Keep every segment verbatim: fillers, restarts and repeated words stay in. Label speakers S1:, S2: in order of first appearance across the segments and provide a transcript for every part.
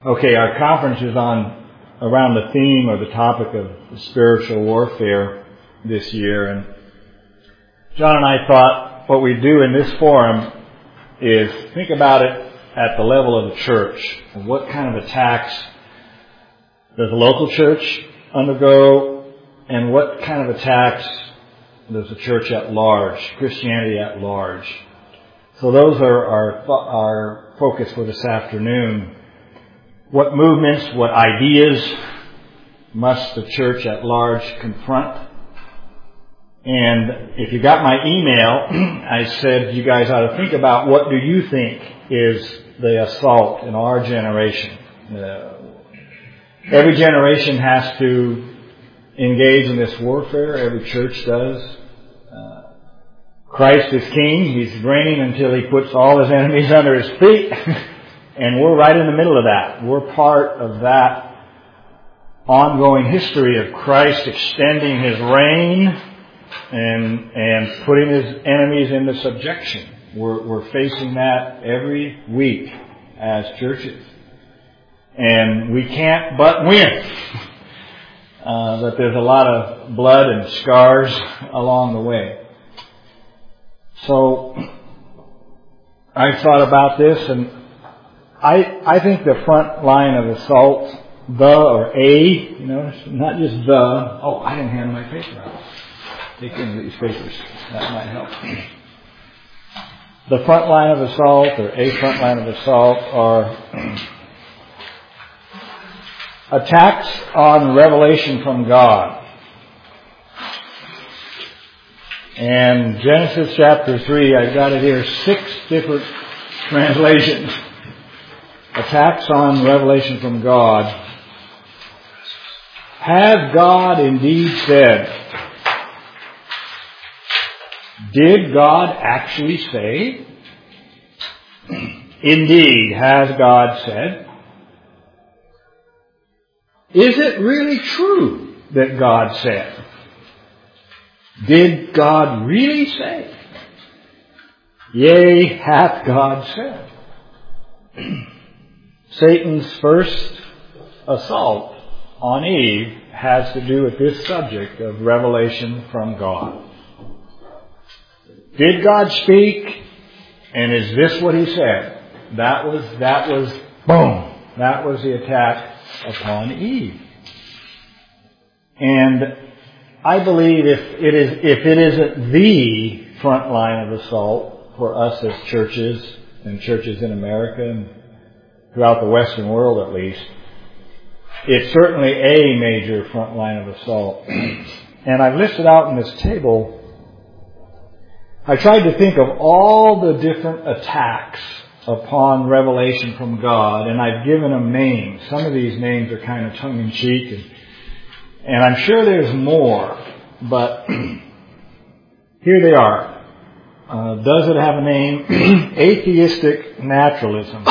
S1: Okay, our conference is on around the theme or the topic of spiritual warfare this year, and John and I thought what we do in this forum is think about it at the level of the church. And what kind of attacks does the local church undergo, and what kind of attacks does the church at large, Christianity at large? So those are our, our focus for this afternoon. What movements, what ideas must the church at large confront? And if you got my email, I said you guys ought to think about what do you think is the assault in our generation. Uh, every generation has to engage in this warfare. Every church does. Uh, Christ is king. He's reigning until he puts all his enemies under his feet. And we're right in the middle of that. We're part of that ongoing history of Christ extending his reign and and putting his enemies into subjection. We're, we're facing that every week as churches. And we can't but win. Uh, but there's a lot of blood and scars along the way. So I thought about this, and I, I think the front line of assault, the or a, you know, not just the, oh, I didn't hand my paper out. Take any of these papers. That might help. The front line of assault, or a front line of assault, are attacks on revelation from God. And Genesis chapter three, I've got it here, six different translations. Attacks on revelation from God. Has God indeed said? Did God actually say? Indeed, has God said? Is it really true that God said? Did God really say? Yea, hath God said? Satan's first assault on Eve has to do with this subject of revelation from God. Did God speak? And is this what he said? That was, that was, boom, that was the attack upon Eve. And I believe if it is, if it isn't the front line of assault for us as churches and churches in America and throughout the Western world at least, it's certainly a major front line of assault. And I've listed out in this table, I tried to think of all the different attacks upon revelation from God, and I've given them names. Some of these names are kind of tongue-in-cheek, and, and I'm sure there's more, but here they are. Uh, does it have a name? Atheistic naturalism.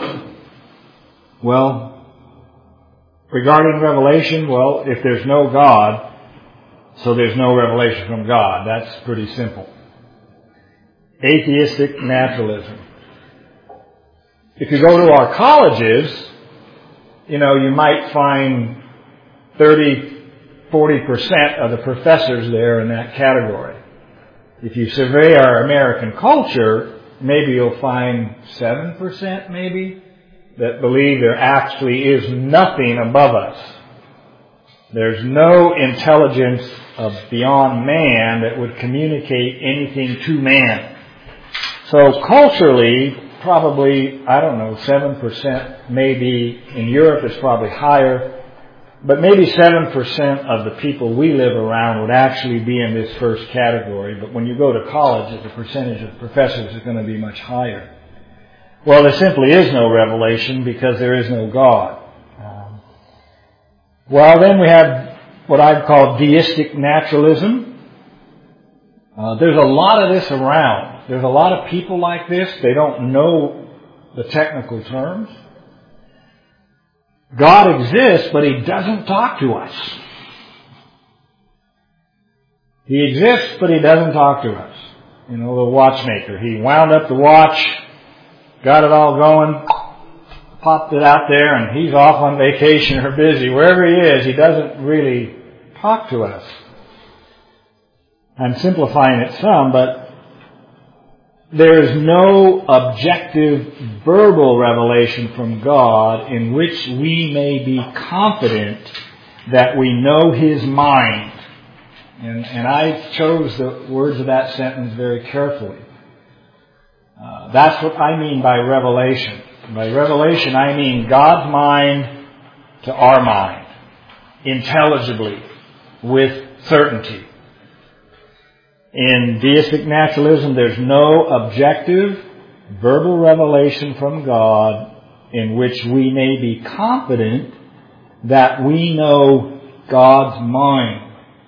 S1: Well, regarding revelation, well, if there's no God, so there's no revelation from God. That's pretty simple. Atheistic naturalism. If you go to our colleges, you know, you might find thirty, forty percent of the professors there in that category. If you survey our American culture, maybe you'll find seven percent maybe that believe there actually is nothing above us. There's no intelligence of beyond man that would communicate anything to man. So culturally, probably, I don't know, seven percent maybe. In Europe it's probably higher. But maybe seven percent of the people we live around would actually be in this first category. But when you go to college, the percentage of professors is going to be much higher. Well, there simply is no revelation because there is no God. Um, well, then we have what I'd call deistic naturalism. Uh, there's a lot of this around. There's a lot of people like this. They don't know the technical terms. God exists, but he doesn't talk to us. He exists, but he doesn't talk to us. You know, the watchmaker. He wound up the watch, got it all going, popped it out there and he's off on vacation or busy. Wherever he is, he doesn't really talk to us. I'm simplifying it some, but there is no objective verbal revelation from God in which we may be confident that we know His mind. And, and I chose the words of that sentence very carefully. Uh, that's what I mean by revelation. By revelation, I mean God's mind to our mind, intelligibly, with certainty. In deistic naturalism, there's no objective, verbal revelation from God in which we may be confident that we know God's mind.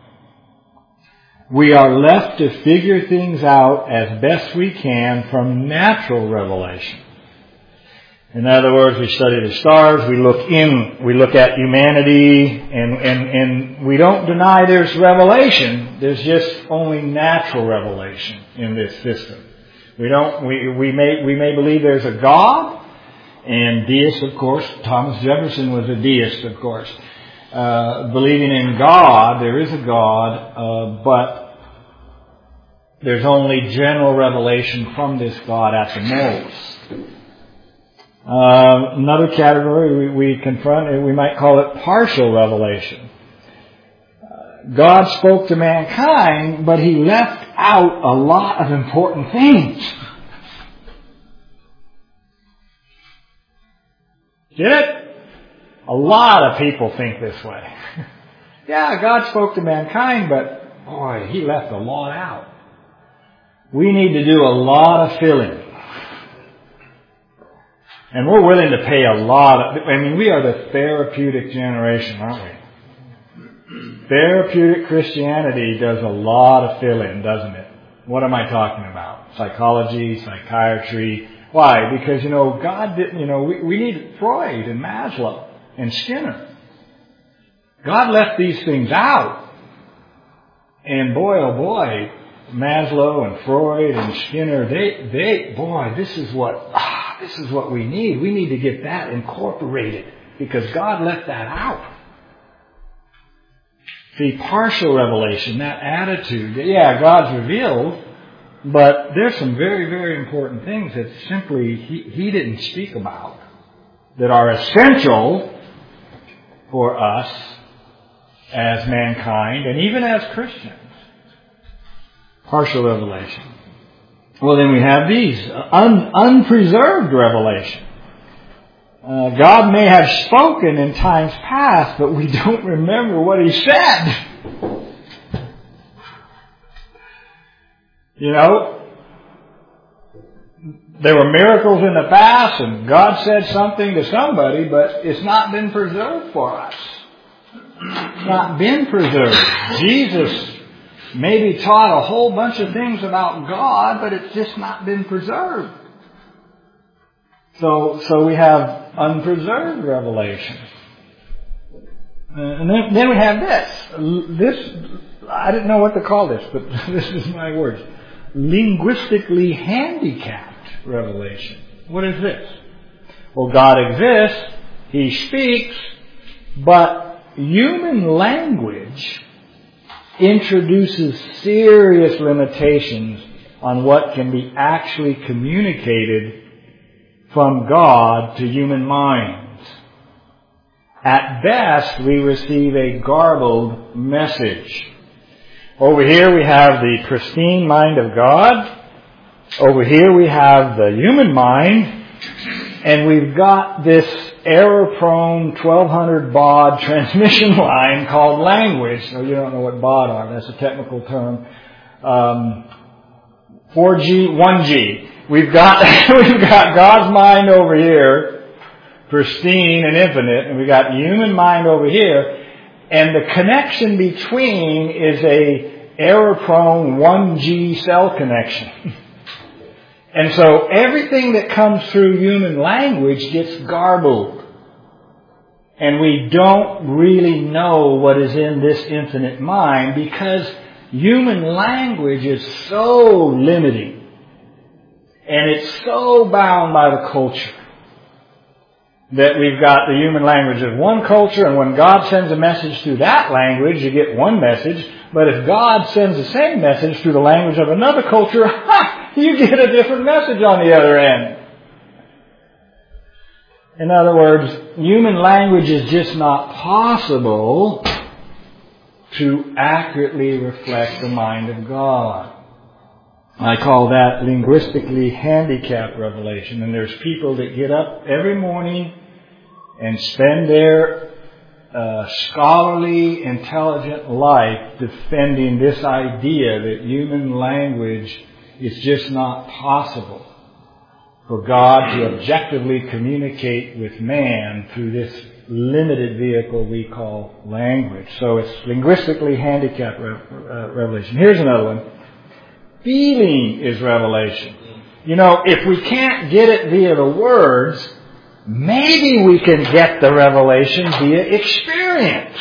S1: We are left to figure things out as best we can from natural revelation. In other words, we study the stars, we look in, we look at humanity, and, and, and we don't deny there's revelation. There's just only natural revelation in this system. We don't, we, we may, we may believe there's a God, and deists, of course, Thomas Jefferson was a deist, of course. Uh, believing in God, there is a God, uh, but there's only general revelation from this God at the most. Uh, another category we, we confront, we might call it partial revelation. Uh, God spoke to mankind, but He left out a lot of important things. Get it? A lot of people think this way. Yeah, God spoke to mankind, but boy, He left a lot out. We need to do a lot of filling. And we're willing to pay a lot of, I mean, we are the therapeutic generation, aren't we? Therapeutic Christianity does a lot of filling, doesn't it? What am I talking about? Psychology, psychiatry. Why? Because, you know, God didn't, you know, we, we need Freud and Maslow and Skinner. God left these things out. And boy, oh boy, Maslow and Freud and Skinner, they, they, boy, this is what, ah, this is what we need. We need to get that incorporated because God left that out. See, partial revelation, that attitude, yeah, God's revealed, but there's some very, very important things that simply He, he didn't speak about that are essential for us as mankind and even as Christians. Partial revelation. Well, then we have these. Un, unpreserved revelation. Uh, God may have spoken in times past, but we don't remember what He said. You know, there were miracles in the past, and God said something to somebody, but it's not been preserved for us. It's not been preserved. Jesus maybe taught a whole bunch of things about God, but it's just not been preserved. So, so we have unpreserved revelation. Uh, and then, then we have this. This, I didn't know what to call this, but this is my words. Linguistically handicapped revelation. What is this? Well, God exists. He speaks, but human language introduces serious limitations on what can be actually communicated from God to human minds. At best, we receive a garbled message. Over here we have the pristine mind of God. Over here we have the human mind. And we've got this error-prone twelve hundred baud transmission line called language. So you don't know what baud are. That's a technical term. Um, four G, one G. We've got we've got God's mind over here, pristine and infinite, and we've got human mind over here. And the connection between is a error-prone one G cell connection. And so everything that comes through human language gets garbled. And we don't really know what is in this infinite mind because human language is so limiting. And it's so bound by the culture that we've got the human language of one culture, and when God sends a message through that language, you get one message. But if God sends the same message through the language of another culture, ha, you get a different message on the other end. In other words, human language is just not possible to accurately reflect the mind of God. I call that linguistically handicapped revelation. And there's people that get up every morning and spend their uh, scholarly, intelligent life defending this idea that human language is just not possible for God to objectively communicate with man through this limited vehicle we call language. So it's linguistically handicapped re- uh, revelation. Here's another one. Feeling is revelation. You know, if we can't get it via the words, maybe we can get the revelation via experience.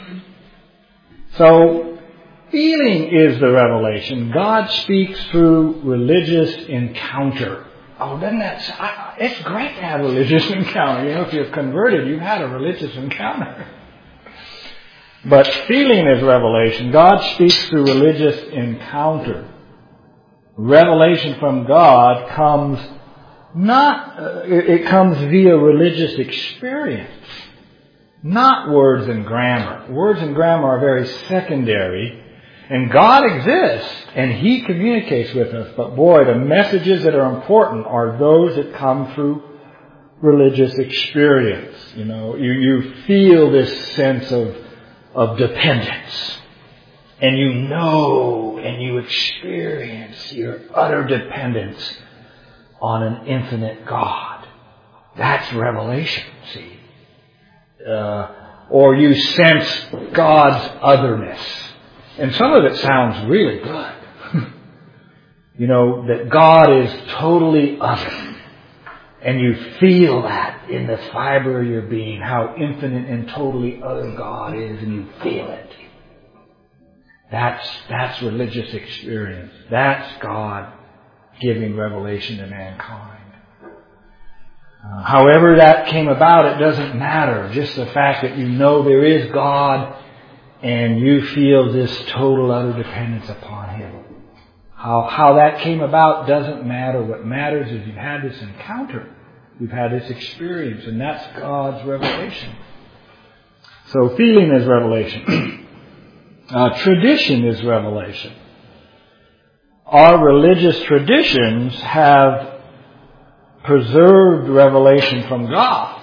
S1: So, feeling is the revelation. God speaks through religious encounter. Oh, doesn't that... I, it's great to have a religious encounter. You know, if you're converted, you've had a religious encounter. But feeling is revelation. God speaks through religious encounter. Revelation from God comes not, uh, it, it comes via religious experience, not words and grammar. Words and grammar are very secondary, and God exists, and He communicates with us. But boy, the messages that are important are those that come through religious experience. You know, you, you feel this sense of, of dependence. And you know and you experience your utter dependence on an infinite God. That's revelation, see. Uh, or you sense God's otherness. And some of it sounds really good. You know, that God is totally other. And you feel that in the fiber of your being, how infinite and totally other God is, and you feel it. That's, that's religious experience. That's God giving revelation to mankind. Uh, however that came about, it doesn't matter. Just the fact that you know there is God and you feel this total utter dependence upon Him. How, how that came about doesn't matter. What matters is you've had this encounter. You've had this experience, and that's God's revelation. So feeling is revelation. Uh, tradition is revelation. Our religious traditions have preserved revelation from God.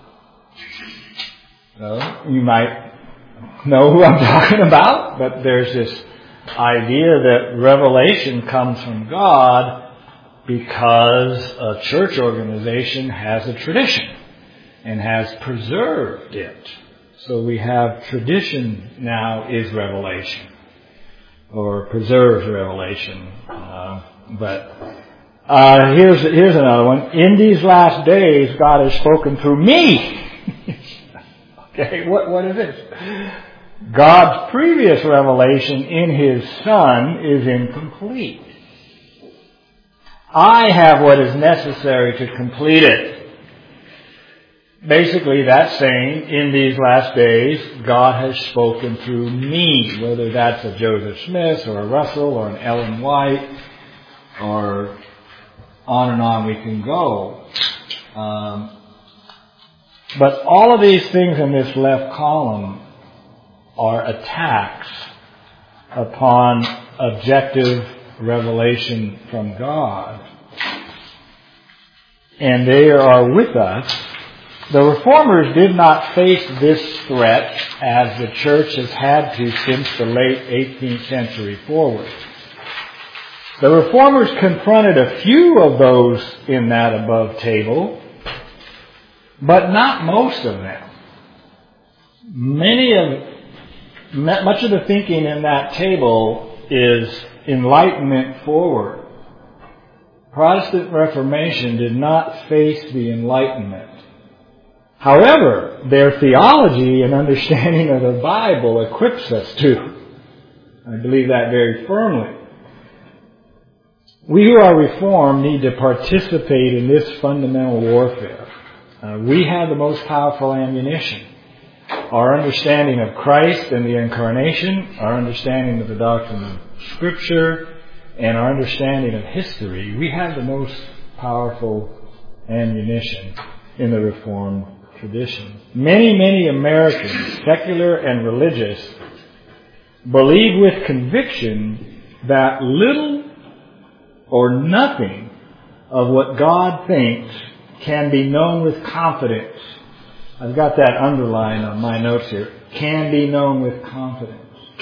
S1: So you might know who I'm talking about, but there's this idea that revelation comes from God because a church organization has a tradition and has preserved it. So we have tradition now is revelation, or preserves revelation. Uh, but uh, here's here's another one. In these last days, God has spoken through me. Okay, what what is this? God's previous revelation in His Son is incomplete. I have what is necessary to complete it. Basically, that's saying, in these last days, God has spoken through me, whether that's a Joseph Smith or a Russell or an Ellen White, or on and on we can go. Um, but all of these things in this left column are attacks upon objective revelation from God. And they are with us. The Reformers did not face this threat as the Church has had to since the late eighteenth century forward. The Reformers confronted a few of those in that above table, but not most of them. Many of, much of the thinking in that table is Enlightenment forward. Protestant Reformation did not face the Enlightenment. However, their theology and understanding of the Bible equips us to. I believe that very firmly. We who are Reformed need to participate in this fundamental warfare. Uh, we have the most powerful ammunition. Our understanding of Christ and the Incarnation, our understanding of the doctrine of Scripture, and our understanding of history, we have the most powerful ammunition in the Reformed tradition. Many, many Americans, secular and religious, believe with conviction that little or nothing of what God thinks can be known with confidence. I've got that underlined on my notes here. Can be known with confidence.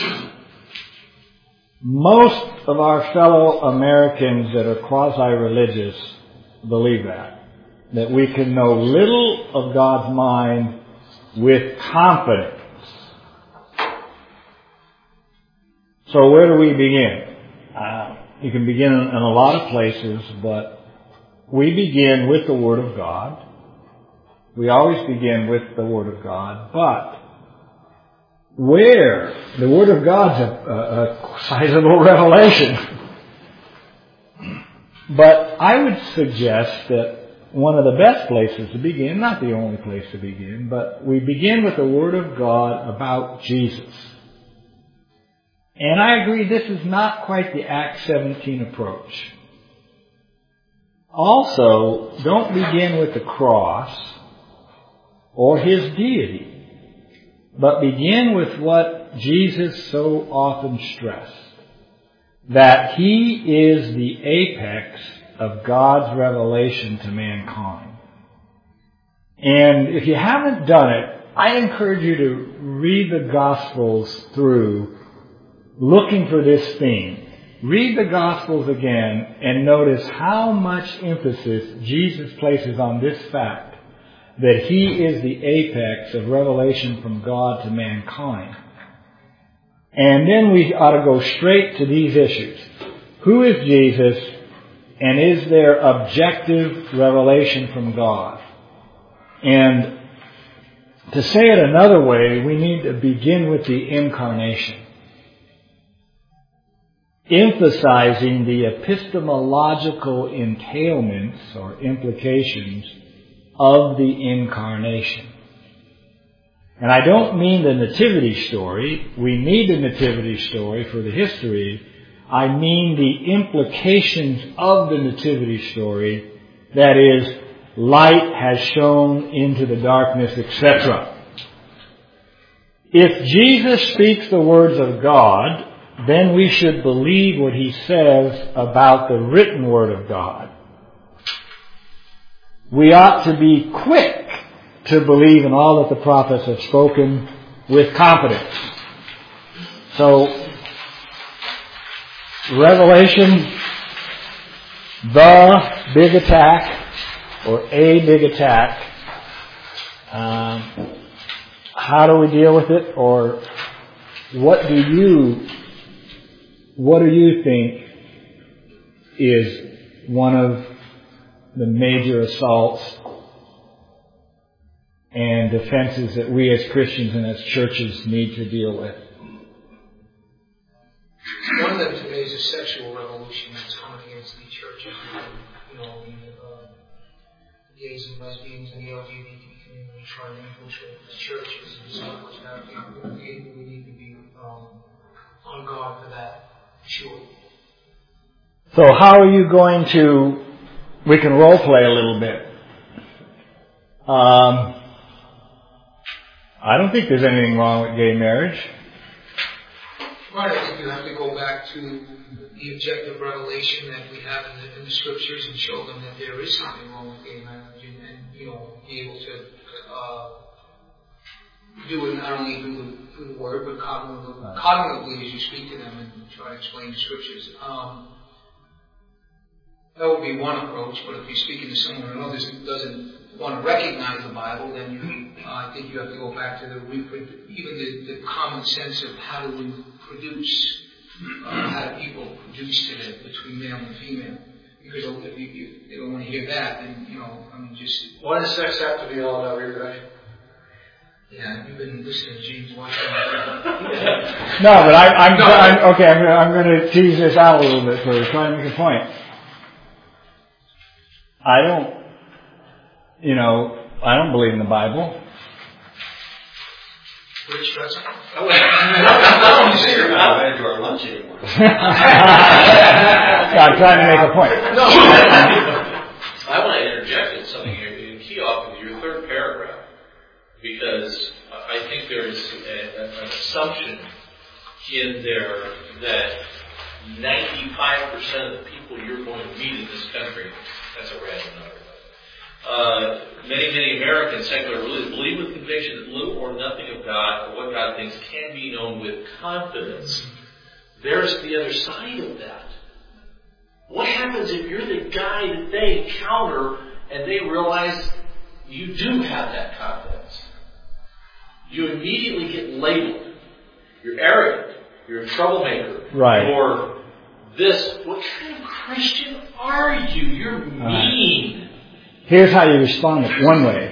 S1: Most of our fellow Americans that are quasi-religious believe that. That we can know little of God's mind with confidence. So where do we begin? Uh, you can begin in, in a lot of places, but we begin with the Word of God. We always begin with the Word of God, but where the Word of God's a, a, a sizable revelation. But I would suggest that one of the best places to begin, not the only place to begin, but we begin with the Word of God about Jesus. And I agree this is not quite the Acts seventeen approach. Also, don't begin with the cross or His deity, but begin with what Jesus so often stressed, that He is the apex of God's revelation to mankind. And if you haven't done it, I encourage you to read the Gospels through, looking for this theme. Read the Gospels again and notice how much emphasis Jesus places on this fact, that He is the apex of revelation from God to mankind. And then we ought to go straight to these issues. Who is Jesus, and is there objective revelation from God? And to say it another way, we need to begin with the Incarnation, emphasizing the epistemological entailments or implications of the Incarnation. And I don't mean the nativity story. We need the nativity story for the history. I mean the implications of the nativity story, that is, light has shone into the darkness, et cetera. If Jesus speaks the words of God, then we should believe what He says about the written Word of God. We ought to be quick to believe in all that the prophets have spoken with confidence. So, Revelation, the big attack, or a big attack. Um, how do we deal with it? Or what do you, what do you think is one of the major assaults and defenses that we as Christians and as churches need to deal with?
S2: One of them today is a sexual revolution that's coming against the churches, you know, the uh, gays and lesbians and the L G B T community trying to infiltrate the churches and so much that we, we need to be um, on guard for that, sure.
S1: So how are you going to, we can role play a little bit. Um, I don't think there's anything wrong with gay marriage.
S2: Right, I think you have to go back to the objective revelation that we have in the, in the Scriptures and show them that there is something wrong with gay marriage, and, and you know, be able to uh, do it not only through, through the Word, but cognitively, right. cognitively as you speak to them and try to explain the Scriptures. Um, that would be one approach, but if you're speaking to someone who doesn't, doesn't want to recognize the Bible, then you, uh, I think you have to go back to the even the, the common sense of how do we produce, uh, how do people produce today between male and female? Because if you, you, they don't want to hear that, then you know, I mean, just
S3: why does sex have to be all about reproduction?
S2: Yeah, you've been listening to James Watson.
S1: No, but I, I'm, no, I'm okay. I'm, I'm going to tease this out a little bit first, try to make a point. I don't, you know, I don't believe in the Bible.
S2: Rich doesn't.
S3: I don't want to say you're not invited to our lunch anymore.
S1: I'm trying to make a point.
S3: No. I want to interject in something here. In key off in your third paragraph, because I think there's a, an assumption in there that ninety-five percent of the people you're going to meet in this country, that's a random number. Uh, many, many Americans, secular religions, believe with conviction that little or nothing of God or what God thinks can be known with confidence. There's the other side of that. What happens if you're the guy that they encounter and they realize you do have that confidence? You immediately get labeled. You're arrogant. You're a troublemaker.
S1: Right.
S3: Or this. What kind of Christian are you? You're mean.
S1: Right. Here's how you respond. One way.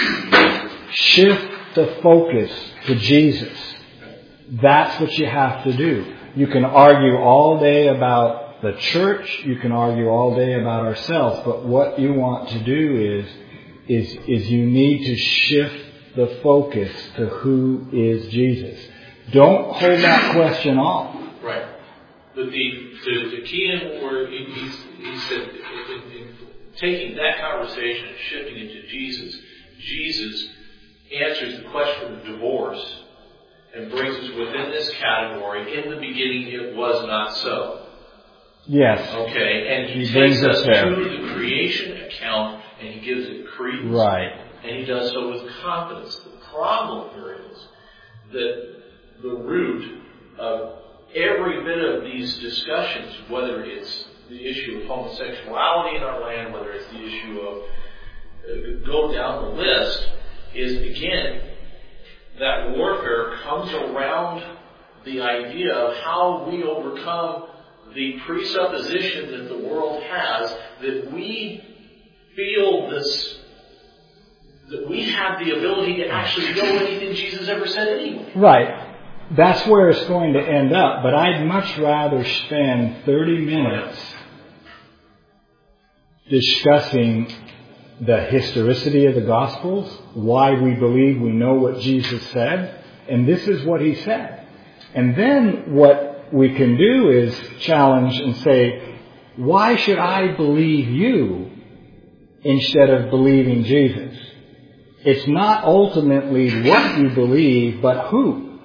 S1: Shift the focus to Jesus. That's what you have to do. You can argue all day about the church. You can argue all day about ourselves. But what you want to do is, is, is you need to shift the focus to who is Jesus. Don't hold that question off.
S3: Right. But the, the, the key in where he, he, he said, in, in taking that conversation and shifting it to Jesus, Jesus answers the question of divorce and brings us within this category. In the beginning, it was not so.
S1: Yes.
S3: Okay, and he,
S1: he
S3: takes us
S1: us there.
S3: to the creation account and he gives it credence.
S1: Right.
S3: And he does so with confidence. The problem here is that the root of every bit of these discussions, whether it's the issue of homosexuality in our land, whether it's the issue of uh, go down the list, is again, that warfare comes around the idea of how we overcome the presupposition that the world has that we feel this, that we have the ability to actually know anything Jesus ever said anyway.
S1: Right. That's where it's going to end up. But I'd much rather spend thirty minutes discussing the historicity of the Gospels, why we believe we know what Jesus said, and this is what He said. And then what we can do is challenge and say, why should I believe you instead of believing Jesus? It's not ultimately what you believe, but who.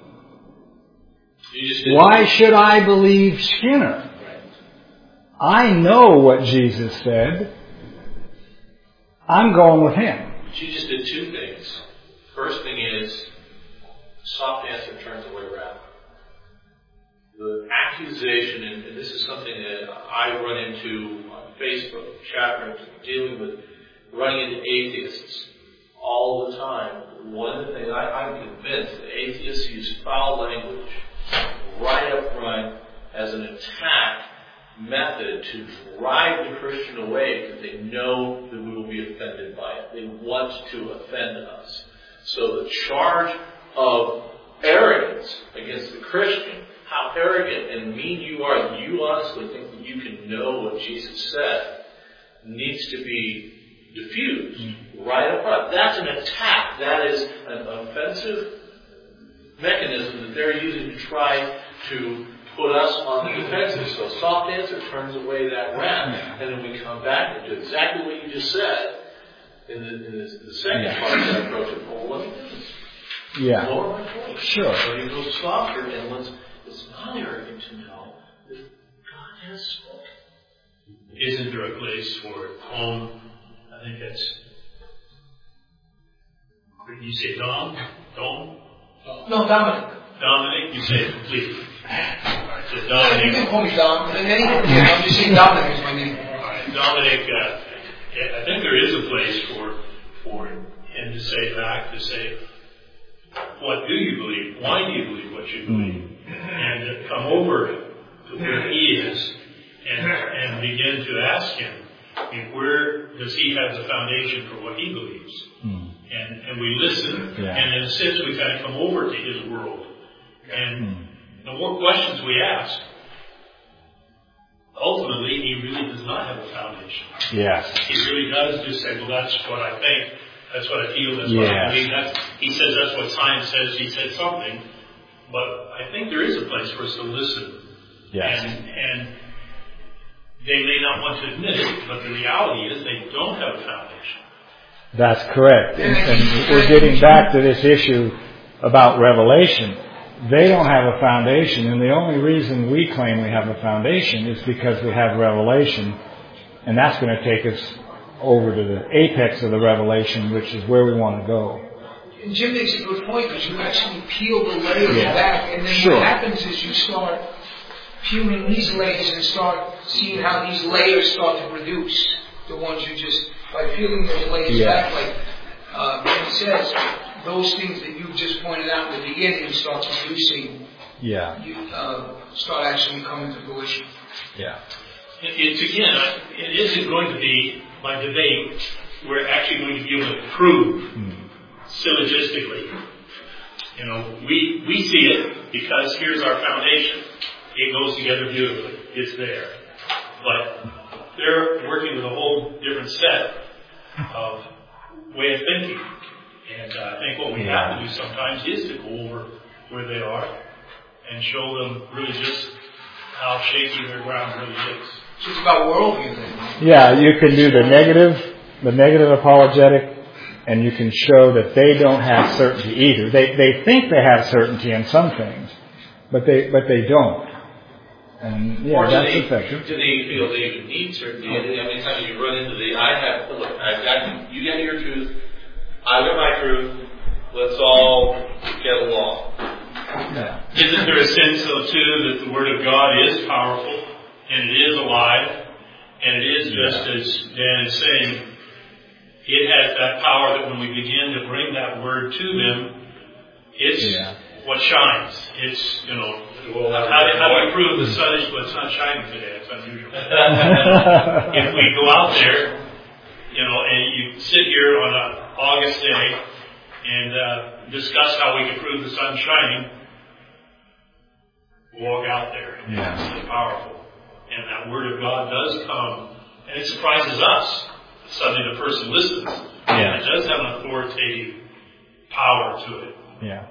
S1: Why should I believe Skinner? I know what Jesus said. I'm going with him.
S3: But you just did two things. First thing is, soft answer turns away wrath. The accusation, and this is something that I run into on Facebook, chat rooms, dealing with, running into atheists all the time. One of the things I, I'm convinced that atheists use foul language right up front as an attack method to drive the Christian away because they know that we will be offended by it. They want to offend us. So the charge of arrogance against the Christian, how arrogant and mean you are that you honestly think that you can know what Jesus said, needs to be diffused mm-hmm. right up front. That's an attack. That is an offensive mechanism that they're using to try to put us on the defensive. So soft answer turns away that wrath, yeah. and then we come back and do exactly what you just said in the, in the, the second yeah. part of that approach of, oh, let me do this.
S1: Yeah.
S3: Lower my voice.
S1: Sure.
S3: So you go softer, and let's, it's not arrogant to know that God has spoken.
S4: Isn't there a place for home? I think that's, you say Dom? Dom?
S2: No, Dominic.
S4: Dominic, you say it completely. Alright, so
S2: You
S4: Dominic.
S2: can call me Dom. And then, yeah, I'm just saying Dominic is my name.
S4: Alright, Dominic, uh, I think there is a place for, for him to say back, to say, what do you believe? Why do you believe what you believe? And to come over to where he is and, and begin to ask him, I mean, where does he have the foundation for what he believes? Mm. And, and we listen, yeah. and in a sense we kind of come over to his world. And mm. the more questions we ask, ultimately he really does not have a foundation.
S1: Yes.
S4: He really does just say, well, that's what I think. That's what I feel. That's
S1: yes.
S4: what I believe. That's, he says that's what science says. He said something. But I think there is a place for us to listen.
S1: Yes.
S4: And, and they may not want to admit it, but the reality is they don't have a foundation.
S1: That's correct. And, and we're getting back to this issue about revelation. They don't have a foundation, and the only reason we claim we have a foundation is because we have revelation, and that's going to take us over to the apex of the revelation, which is where we want to go.
S2: And Jim makes a good point, because you actually peel the layers
S1: yeah.
S2: back, and then
S1: sure.
S2: what happens is you start peeling these layers and start seeing how these layers start to produce the ones you just, by peeling those layers
S1: yeah.
S2: back, like uh, Ben says, those things that you just pointed out in the beginning, you start producing,
S1: yeah.
S2: you uh, start actually coming to fruition.
S1: Yeah.
S4: It, it's again, it isn't going to be, by debate, we're actually going to be able to prove mm. syllogistically. You know, we we see it because here's our foundation. It goes together beautifully. It's there. But they're working with a whole different set of way of thinking. And uh, I think what we have to do sometimes is to go over where they are and show them really just how shaky their ground really is.
S2: So it's about worldview then.
S1: Yeah, you can do the negative, the negative apologetic, and you can show that they don't have certainty either. They they think they have certainty in some things, but they but they don't. And yeah,
S3: or
S1: that's
S3: do they,
S1: effective.
S3: do they feel they even need certainty? I mean, how many times you run into the, I have, look, I've got, you got your truth, I've got my truth, let's all get along.
S1: Yeah.
S4: Isn't there a sense, though, too, that the Word of God is powerful, and it is alive, and it is just
S1: yeah.
S4: as Dan is saying, it has that power that when we begin to bring that Word to them, it's
S1: yeah.
S4: what shines. It's, you know, well, how, do, how do you prove the sun is, but it's not shining today? It's unusual. If we go out there, you know, and you sit here on an August day and uh, discuss how we can prove the sun shining, walk out there. And
S1: yeah.
S4: it's powerful. And that Word of God does come, and it surprises us. Suddenly the person listens.
S1: Yeah.
S4: And it does have an authoritative power to it.
S1: Yeah.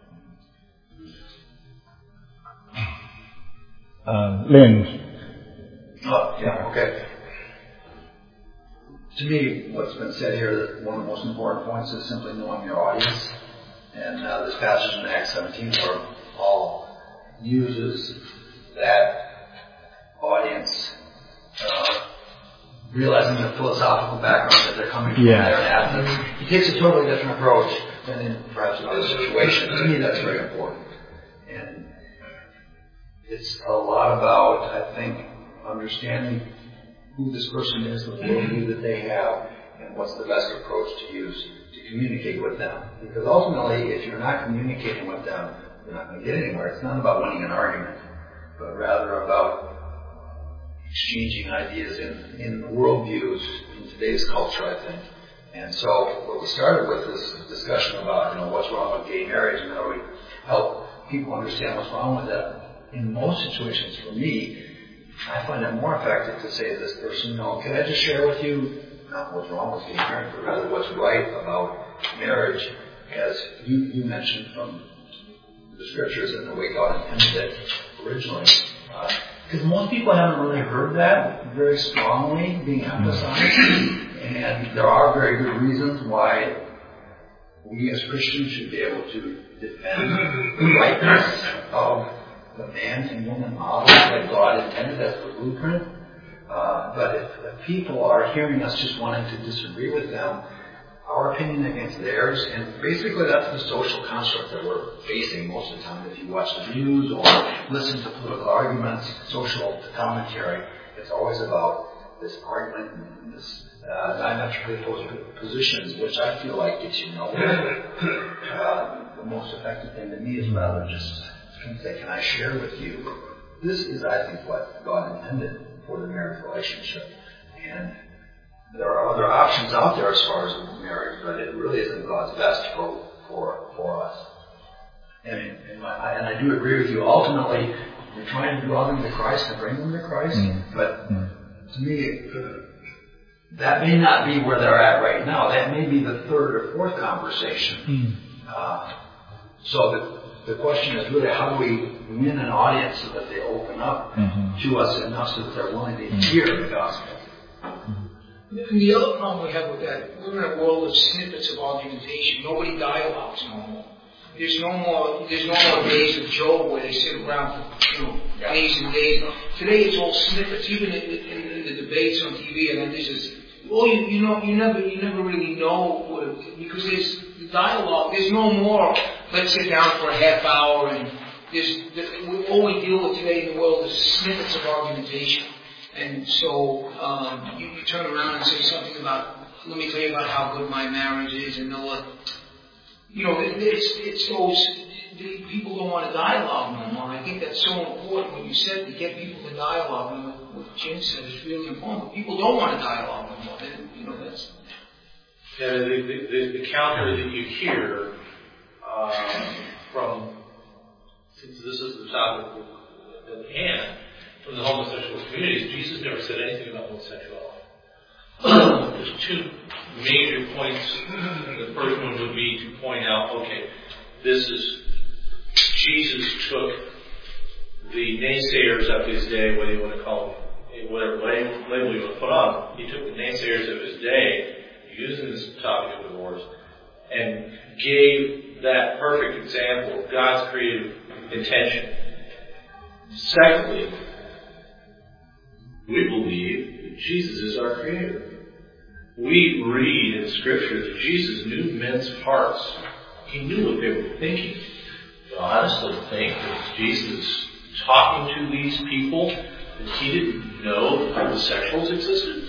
S1: Uh, Lynn.
S5: Oh, yeah, okay. To me, what's been said here, that one of the most important points is simply knowing your audience. And uh, this passage in Acts seventeen where Paul uses that audience, uh, realizing the philosophical background that they're coming from
S1: yeah.
S5: there in Athens. He takes a totally different approach than in perhaps other situations. To me, that's very important. And it's a lot about, I think, understanding who this person is, the worldview that they have, and what's the best approach to use to communicate with them. Because ultimately, if you're not communicating with them, you're not going to get anywhere. It's not about winning an argument, but rather about exchanging ideas in, in worldviews in today's culture, I think. And so what we started with is a discussion about, you know, what's wrong with gay marriage and how we help people understand what's wrong with that. In most situations, for me, I find it more effective to say to this person, no, can I just share with you not what's wrong with gay marriage, but rather what's right about marriage, as you, you mentioned from the scriptures and the way God intended it originally. Because uh, most people haven't really heard that very strongly being emphasized, and there are very good reasons why we as Christians should be able to defend the rightness of the man and woman model that God intended as the blueprint. Uh, but if, if people are hearing us just wanting to disagree with them, our opinion against theirs, and basically that's the social construct that we're facing most of the time. If you watch the news or listen to political arguments, social commentary, it's always about this argument and this uh, diametrically opposed positions, which I feel like gets you nowhere. Uh, the most effective thing to me is rather just say, can I share with you? This is, I think, what God intended for the marriage relationship. And there are other options out there as far as marriage, but it really isn't God's best for for, for us. And, and, my, and I do agree with you. Ultimately, we're trying to draw them to Christ and bring them to Christ. Mm. But mm. to me, that may not be where they're at right now. That may be the third or fourth conversation. Mm. Uh, so the, the question is really, how do we win an audience so that they open up mm-hmm. to us enough so that they're willing to mm-hmm. hear the gospel?
S2: Mm-hmm. And the other problem we have with that, we're in a world of snippets of argumentation. Nobody dialogues no more. There's no more. There's no more days of Job where they sit around for you know days and days. Today it's all snippets. Even in, in, in the debates on T V, and then there's just well, you, you know, you never, you never really know what it, because there's the dialogue. There's no more. Let's sit down for a half hour and there's the, all we deal with today in the world is snippets of argumentation. And so um, you, you turn around and say something about, let me tell you about how good my marriage is, and they'll. Uh, You know, it's, it's those, the, people don't want to dialogue no more. I think that's so important when you said to get people to dialogue. And what Jim said is really important. But people don't want to dialogue no more. They, you know, that's...
S3: Yeah, the, the, the counter that you hear um, from, since this is the topic at hand, from the homosexual community, Jesus never said anything about homosexuality. There's two major points. The first one would be to point out, okay, this is, Jesus took the naysayers of his day, whether you want to call them, whatever label you want to put on, he took the naysayers of his day, using this topic of divorce, and gave that perfect example of God's creative intention. Secondly, we believe that Jesus is our creator. We read in Scripture that Jesus knew men's hearts. He knew what they were thinking. I honestly think that Jesus, talking to these people, that he didn't know that homosexuals existed.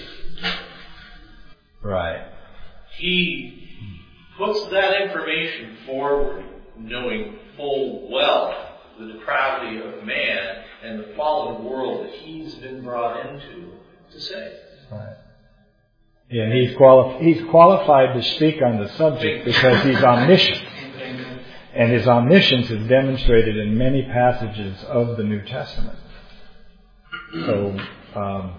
S1: Right.
S3: He puts that information forward, knowing full well the depravity of man and the fallen world that he's been brought into to save.
S1: Right. Yeah, and he's, quali- he's qualified to speak on the subject because he's omniscient. And his omniscience is demonstrated in many passages of the New Testament. So, um,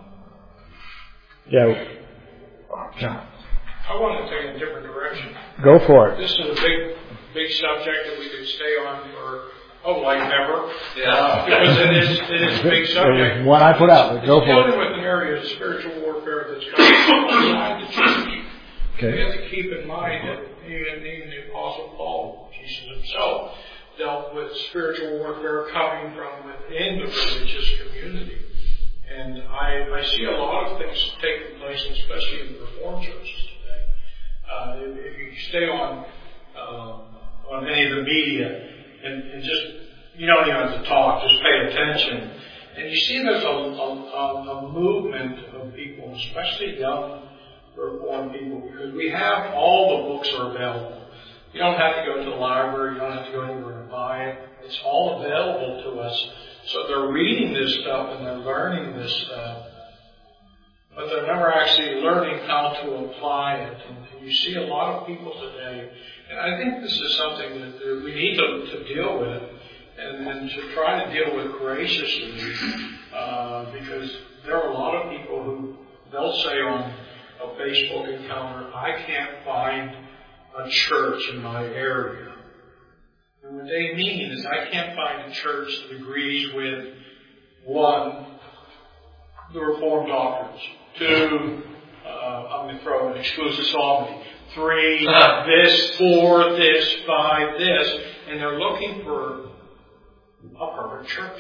S1: yeah. John.
S6: I want to take it a different direction.
S1: Go for it.
S6: This is a big, big subject that we could stay on for, oh, like ever.
S3: Yeah.
S6: Because it is, it is a big subject.
S1: It was one I put out. Go for it.
S6: It's dealing with an area of spiritual warfare that's coming outside the church.
S1: Okay.
S6: We have to keep in mind that even, even the Apostle Paul, Jesus himself, dealt with spiritual warfare coming from within the religious community. And I, I see a lot of things taking place, especially in the Reformed churches today. Uh, if, if you stay on uh, on any of the media and, and just, you don't even have to talk, just pay attention. And you see there's a, a, a movement of people, especially young Reformed people, because we have all the books are available. You don't have to go to the library, you don't have to go anywhere to buy it. It's all available to us. So they're reading this stuff and they're learning this stuff, but they're never actually learning how to apply it. And you see a lot of people today, and I think this is something that we need to, to deal with, and, and to try to deal with graciously, uh, because there are a lot of people who, they'll say on a Facebook encounter, I can't find a church in my area. And what they mean is I can't find a church that agrees with, one, the Reformed doctrines, two, uh, I'm going to throw an exclusive psalmody, three, this, four, this, five, this, and they're looking for a perfect church.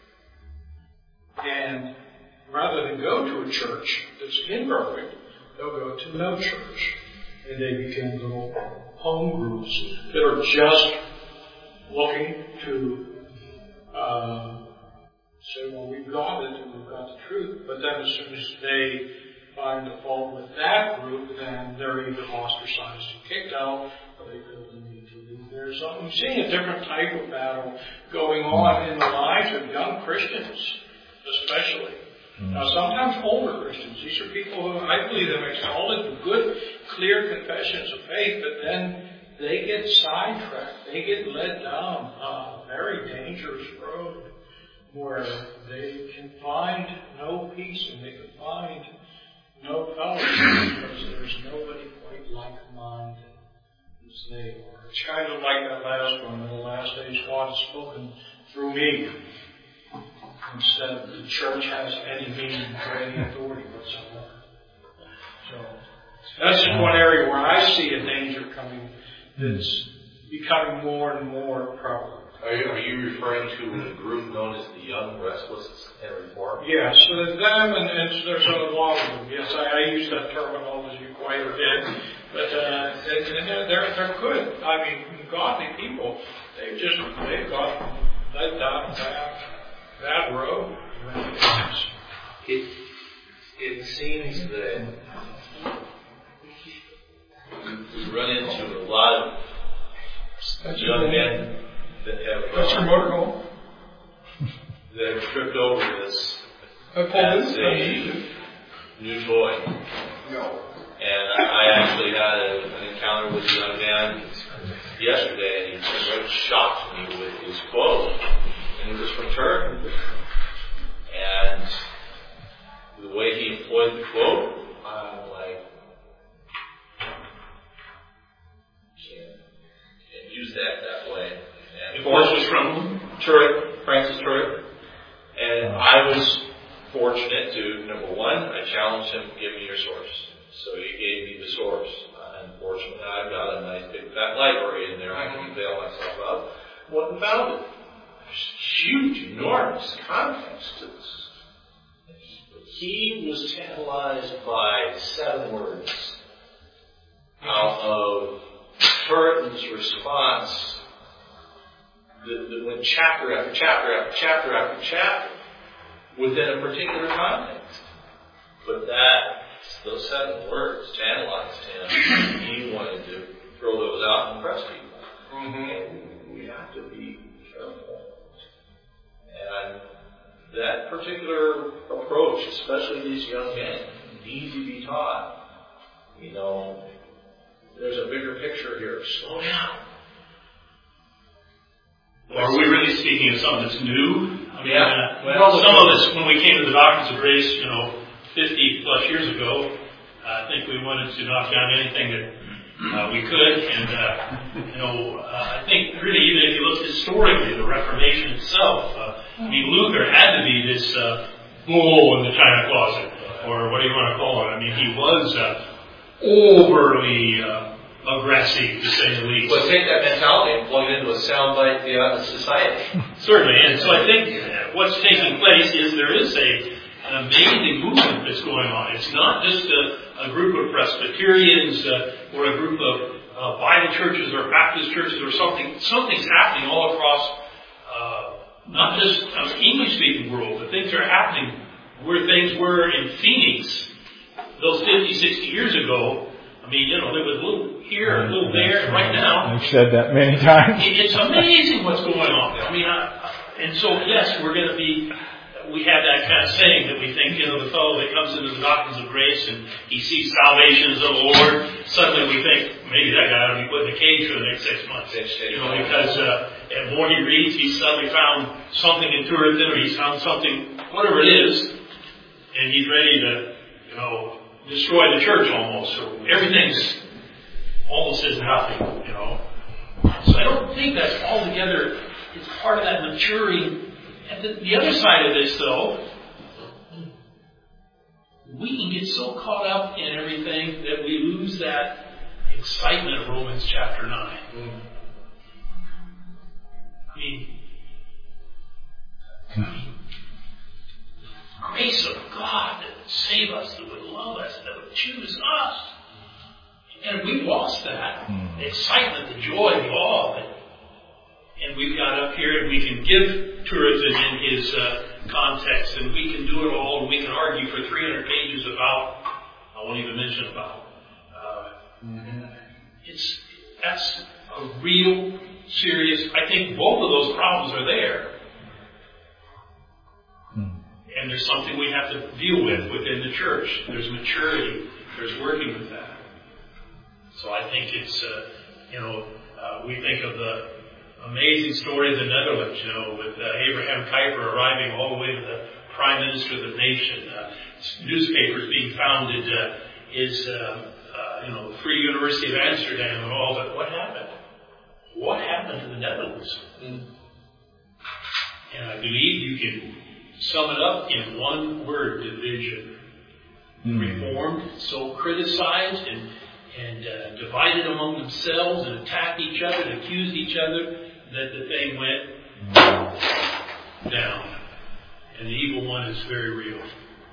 S6: And rather than go to a church that's imperfect, they'll go to no church. And they become little home groups that are just looking to um, say, well, we've got it and we've got the truth. But then as soon as they find a fault with that group, then they're either ostracized and kicked out, or they feel the need to leave there. So I'm seeing a different type of battle going on in the lives of young Christians, especially. Now, sometimes older Christians, these are people who I believe have acknowledged good, clear confessions of faith, but then they get sidetracked. They get led down a very dangerous road where they can find no peace and they can find no fellowship because there's nobody quite like-minded as they are. It's kind of like that last one. In the last days, God has spoken through me. Instead of the church has any meaning or any authority whatsoever. So that's just one area where I see a danger coming that's becoming more and more prevalent.
S3: Are you, are you referring to a group known as the Young Restless and Reformed?
S6: Yes, so there's them and, and there's a lot of them. Yes, I, I use that terminology quite a bit. But uh, they, they're, they're good. I mean, godly people, they've just, they've got led down that, that road.
S3: It, it seems that we run into a lot of That's young men that have
S6: That's your motor home.
S3: that have tripped over this
S6: Okay.
S3: as a new toy.
S6: No.
S3: And I actually had a, an encounter with a young man yesterday, and he really shocked me with his quote. And it was from Turk. And the way he employed the quote, I'm like, can't, can't use that that way. And
S4: the quote was from
S3: Turek, Francis Turek. And I was fortunate to, number one, I challenged him, give me your source. So he gave me the source. Uh, unfortunately, I've got a nice big fat library in there. I can bail myself out. What found it? There's huge, enormous context to this. He was tantalized by seven words out of Turreton's response that, that went chapter after chapter after chapter after chapter within a particular context. But that, those seven words tantalized him. He wanted to throw those out and impress people. Mm-hmm. And we have to be careful. And that particular approach, especially these young men, need to be taught. You know, there's a bigger picture here. Slow down.
S4: Are we really speaking of something that's new? I mean,
S3: Yeah.
S4: uh, well, some of us, when we came to the doctrines of grace, you know, fifty plus years ago, uh, I think we wanted to knock down anything that uh, we could. And, uh, you know, uh, I think really, even if you look historically, the Reformation itself, uh, I mean, Luther had to be this uh, bull in the china closet, or what do you want to call it? I mean, he was uh, overly uh, aggressive, to say the least.
S3: Well, take that mentality and plug it into a soundbite uh, society.
S4: Certainly, and so I think what's taking place is there is a an amazing movement that's going on. It's not just a, a group of Presbyterians uh, or a group of uh, Bible churches or Baptist churches or something. Something's happening all across, uh, not just uh, English-speaking world, but things are happening where things were in Phoenix those fifty, sixty years ago. I mean, you know, there was a little here, a little there, and right now.
S1: I've said that many times.
S4: It's amazing what's going on. I mean, I, and so, yes, we're going to be, we have that kind of saying that we think, you know, the fellow that comes into the doctrines of grace and he sees salvation as the Lord, suddenly we think, maybe that guy ought to be put in a cage for the next six months. You know, because uh, the more he reads, he's suddenly found something in Puritan, or he's found something, whatever it is, and he's ready to, you know, destroy the church almost. So everything's almost as nothing, you know. So I don't think that's altogether, it's part of that maturing. And the, the other side of this, though, we can get so caught up in everything that we lose that excitement of Romans chapter nine. Mm. I mean, I mean, grace of God that would save us, that would love us, that would choose us. And we've lost that. Mm. The excitement, the joy, the awe. And we've got up here, and we can give Turreton in his uh, context, and we can do it all, and we can argue for three hundred pages about, I won't even mention about. Uh, mm-hmm. It's, that's a real serious, I think both of those problems are there. And there's something we have to deal with within the church. There's maturity. There's working with that. So I think it's, uh, you know, uh, we think of the amazing story of the Netherlands, you know, with uh, Abraham Kuyper arriving all the way to the prime minister of the nation, uh, newspapers being founded, uh, is, uh, uh, you know, the Free University of Amsterdam and all that. What happened? What happened to the Netherlands? Mm. And I believe you can sum it up in one word: division. Mm. Reformed, so criticized and and uh, divided among themselves and attacked each other and accused each other that, that they went down. And the evil one is very real.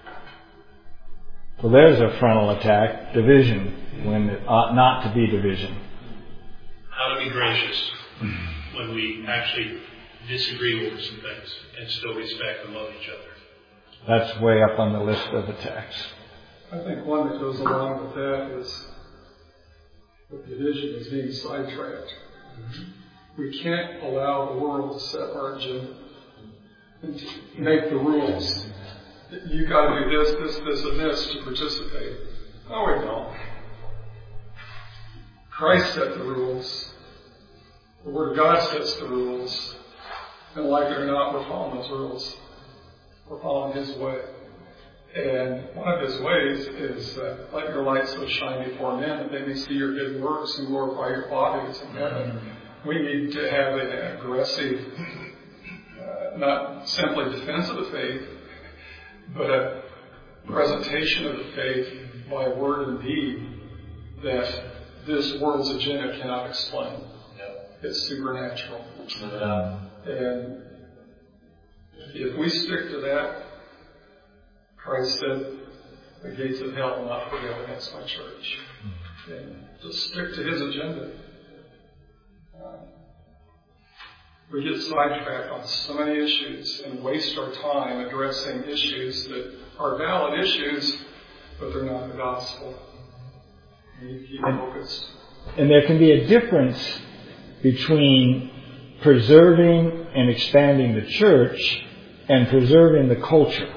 S1: So there's a frontal attack, division, when it ought not to be division.
S4: How to be gracious when we actually disagree over some things and still respect and love each other.
S1: That's way up on the list of attacks.
S7: I think one that goes along with that is that division is being sidetracked. Mm-hmm. We can't allow the world to set our agenda and to make the rules. You got to do this, this, this, and this to participate. No, we don't. Christ set the rules. The Word of God sets the rules. And like it or not, we're following those rules. We're following His way. And one of His ways is uh, let your light so shine before men that they may see your good works and glorify your Father who is in heaven. We need to have an aggressive, uh, not simply defense of the faith, but a presentation of the faith by word and deed that this world's agenda cannot explain. It's supernatural. Yeah. And if we stick to that, Christ said, the gates of hell will not prevail against my church. And just stick to His agenda. Uh, we get sidetracked on so many issues and waste our time addressing issues that are valid issues, but they're not the gospel. We need to keep focused.
S1: And there can be a difference between preserving and expanding the church and preserving the culture.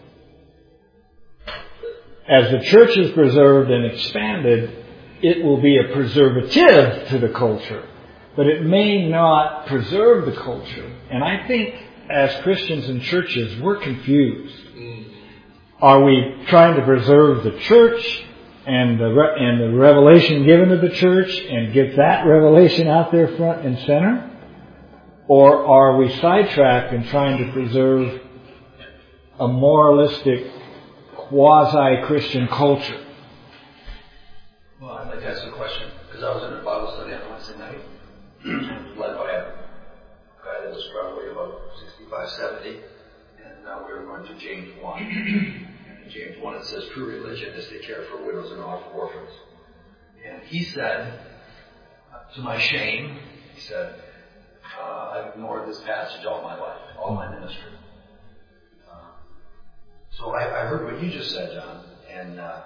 S1: As the church is preserved and expanded, it will be a preservative to the culture. But it may not preserve the culture. And I think as Christians and churches, we're confused. Are we trying to preserve the church and the, re- and the revelation given to the church and get that revelation out there front and center? Or are we sidetracked and trying to preserve a moralistic, quasi-Christian culture?
S5: Well, I'd like to ask a question, because I was in a Bible study on Wednesday night, led by a guy that was probably about sixty-five, seventy, and now we were going to James one. In James one it says, true religion is to care for widows and orphans. And he said, to my shame, he said, uh, I've ignored this passage all my life, all my ministry. Uh, so I, I heard what you just said, John, and uh,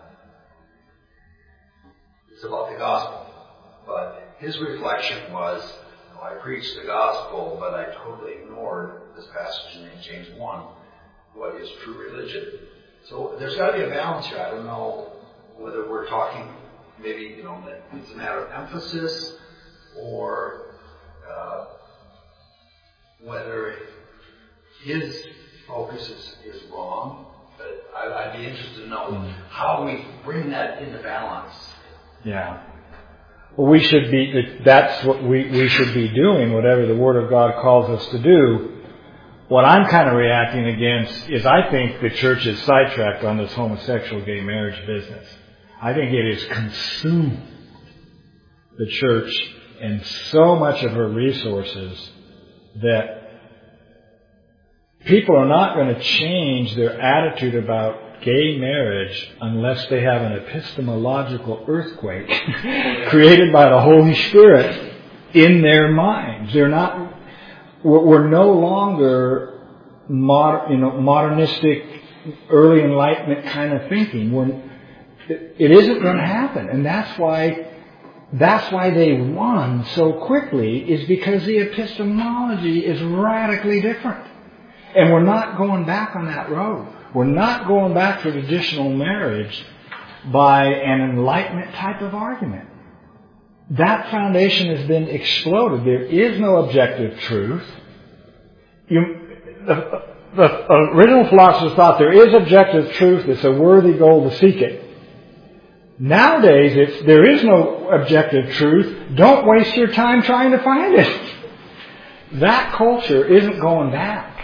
S5: it's about the gospel. But his reflection was, you know, I preached the gospel, but I totally ignored this passage in James one. What is true religion? So there's got to be a balance here. I don't know whether we're talking maybe, you know, that it's a matter of emphasis or uh, whether his focus is, is wrong. But I, I'd be interested to know mm. how we bring that into balance.
S1: Yeah. Well, we should be, that's what we, we should be doing, whatever the Word of God calls us to do. What I'm kind of reacting against is I think the church is sidetracked on this homosexual gay marriage business. I think it has consumed the church and so much of her resources that people are not going to change their attitude about gay marriage unless they have an epistemological earthquake created by the Holy Spirit in their minds. They're not, we're no longer moder, you know, modernistic, early Enlightenment kind of thinking. We're, it isn't going to happen. And that's why, that's why they won so quickly, is because the epistemology is radically different. And we're not going back on that road. We're not going back to traditional marriage by an Enlightenment type of argument. That foundation has been exploded. There is no objective truth. You, the original philosophers thought there is objective truth. It's a worthy goal to seek it. Nowadays, it's there is no objective truth. Don't waste your time trying to find it. That culture isn't going back.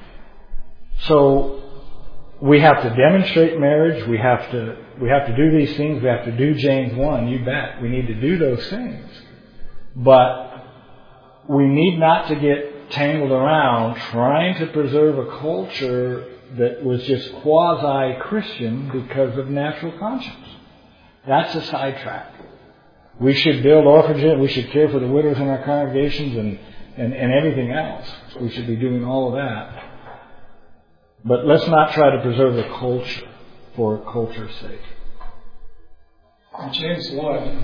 S1: So we have to demonstrate marriage. We have to we have to do these things. We have to do James one. You bet. We need to do those things. But we need not to get tangled around trying to preserve a culture that was just quasi-Christian because of natural conscience. That's a sidetrack. We should build orphanages. We should care for the widows in our congregations and, and, and everything else. We should be doing all of that. But let's not try to preserve the culture for culture's sake.
S7: In James one,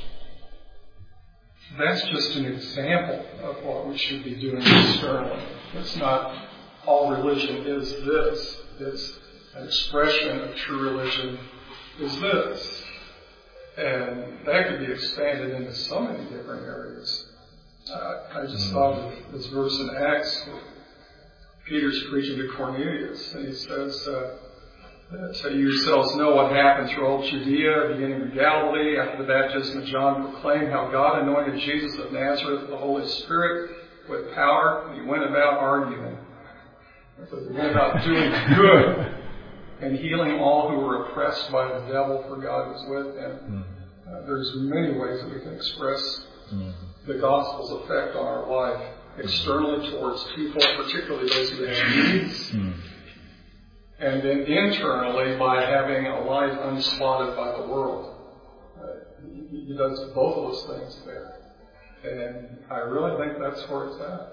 S7: that's just an example of what we should be doing externally. It's not all religion is this. It's an expression of true religion is this. And that could be expanded into so many different areas. Uh, I just thought of this verse in Acts where Peter's preaching to Cornelius, and he says uh, that uh, you yourselves know what happened through all Judea, beginning with Galilee, after the baptism of John, proclaimed how God anointed Jesus of Nazareth with the Holy Spirit with power, and he went about arguing. He went about doing good and healing all who were oppressed by the devil, for God was with him. Mm-hmm. Uh, there's many ways that we can express mm-hmm. the gospel's effect on our life externally towards people, particularly those who have needs, mm-hmm. and then internally by having a life unspotted by the world. Uh, he, he does both of those things there. And I really think that's where it's at.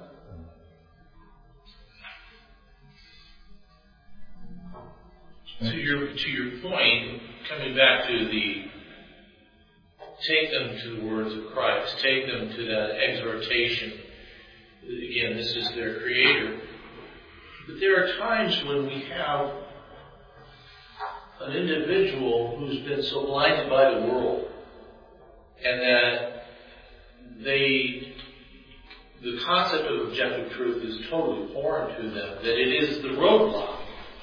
S3: To your to your point, coming back to the take them to the words of Christ, take them to that exhortation. Again, this is their Creator. But there are times when we have an individual who's been so blinded by the world, and that they the concept of objective truth is totally foreign to them. That it is the roadblock.